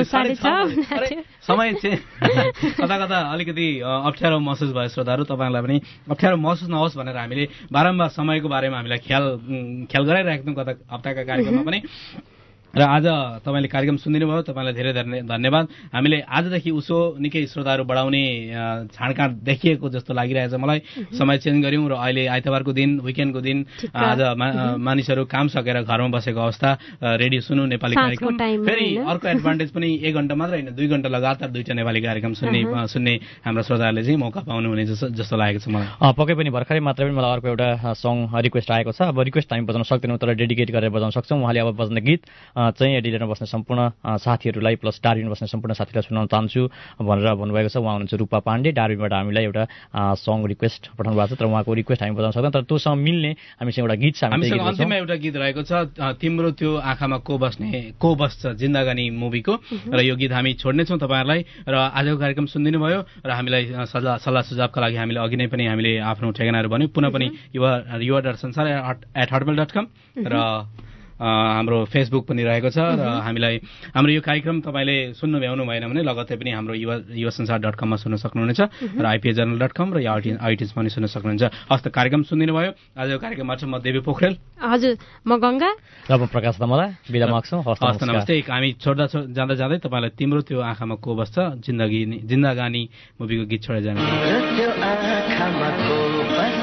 समय चाहिँ कता कता अलिकति अप्ठ्यारो महसुस भयो श्रोताहरू, तपाईँहरूलाई पनि अप्ठ्यारो महसुस नहोस् भनेर हामीले बारम्बार समयको बारेमा हामीलाई ख्याल गराइरहेको थियौँ गत हप्ताका कार्यक्रममा पनि। र आज तपाईँले कार्यक्रम सुनिदिनु भयो, तपाईँलाई धेरै धन्यवाद। हामीले आजदेखि उसो निकै श्रोताहरू बढाउने छाँडकाँड देखिएको जस्तो लागिरहेछ मलाई। समय चेन्ज गऱ्यौँ र अहिले आइतबारको दिन, विकेन्डको दिन आज मानिसहरू काम सकेर घरमा बसेको अवस्था, रेडियो सुन्नु नेपाली कार्यक्रम। फेरि अर्को एडभान्टेज पनि 1 घण्टा मात्र होइन 2 घण्टा लगातार 2टा नेपाली कार्यक्रम सुन्ने हाम्रा श्रोताहरूले चाहिँ मौका पाउनुहुने जस्तो लागेको छ मलाई। पक्कै पनि भर्खरै मात्र पनि मलाई अर्को एउटा सङ रिक्वेस्ट आएको छ। अब रिक्वेस्ट हामी बजाउन सक्दैनौँ, तर डेडिकेट गरेर बजाउन सक्छौँ। उहाँले अब बज्ने गीत चाहिँ एडिलेरमा बस्ने सम्पूर्ण साथीहरूलाई प्लस डार्बिनमा बस्ने सम्पूर्ण साथीलाई सुनाउन चाहन्छु भनेर भन्नुभएको छ। उहाँ हुनुहुन्छ रूपा पाण्डे, डार्बिनबाट हामीलाई एउटा सङ रिक्वेस्ट पठाउनु भएको छ, तर उहाँको रिक्वेस्ट हामी बजाउन सक्दैनौँ, तर त्योसँग मिल्ने हामीसँग एउटा गीत छ। हामीसँग अन्तिममा एउटा गीत रहेको छ, तिम्रो त्यो आँखामा को बस्छ जिन्दगानी मुभीको, र यो गीत हामी छोड्नेछौँ तपाईँहरूलाई। र आजको कार्यक्रम सुनिदिनु भयो र हामीलाई सल्लाह सुझावका लागि हामीले अघि नै पनि हामीले आफ्नो ठेगानाहरू भन्यौँ। पुनः पनि yuva.sansar@hotmail.com र हाम्रो फेसबुक पनि रहेको छ र हामीलाई हाम्रो यो कार्यक्रम तपाईँले सुन्नु भ्याउनु भएन भने लगत्तै पनि हाम्रो yuvasansar.com मा सुन्न सक्नुहुनेछ र ipjournal.com र iTunes पनि सुन्न सक्नुहुन्छ। हस्त कार्यक्रम सुनिदिनु भयो। आजको कार्यक्रममा चाहिँ म देवी पोखरेल, हजुर म गंगा र म प्रकाश दमला बिदा माग्छौँ। हस्त नमस्ते। हामी छोड्दा जाँदा जाँदै तपाईँलाई तिम्रो त्यो आँखामा को बस्छ जिन्दगानी मुभीको गीत छोडेर जानु।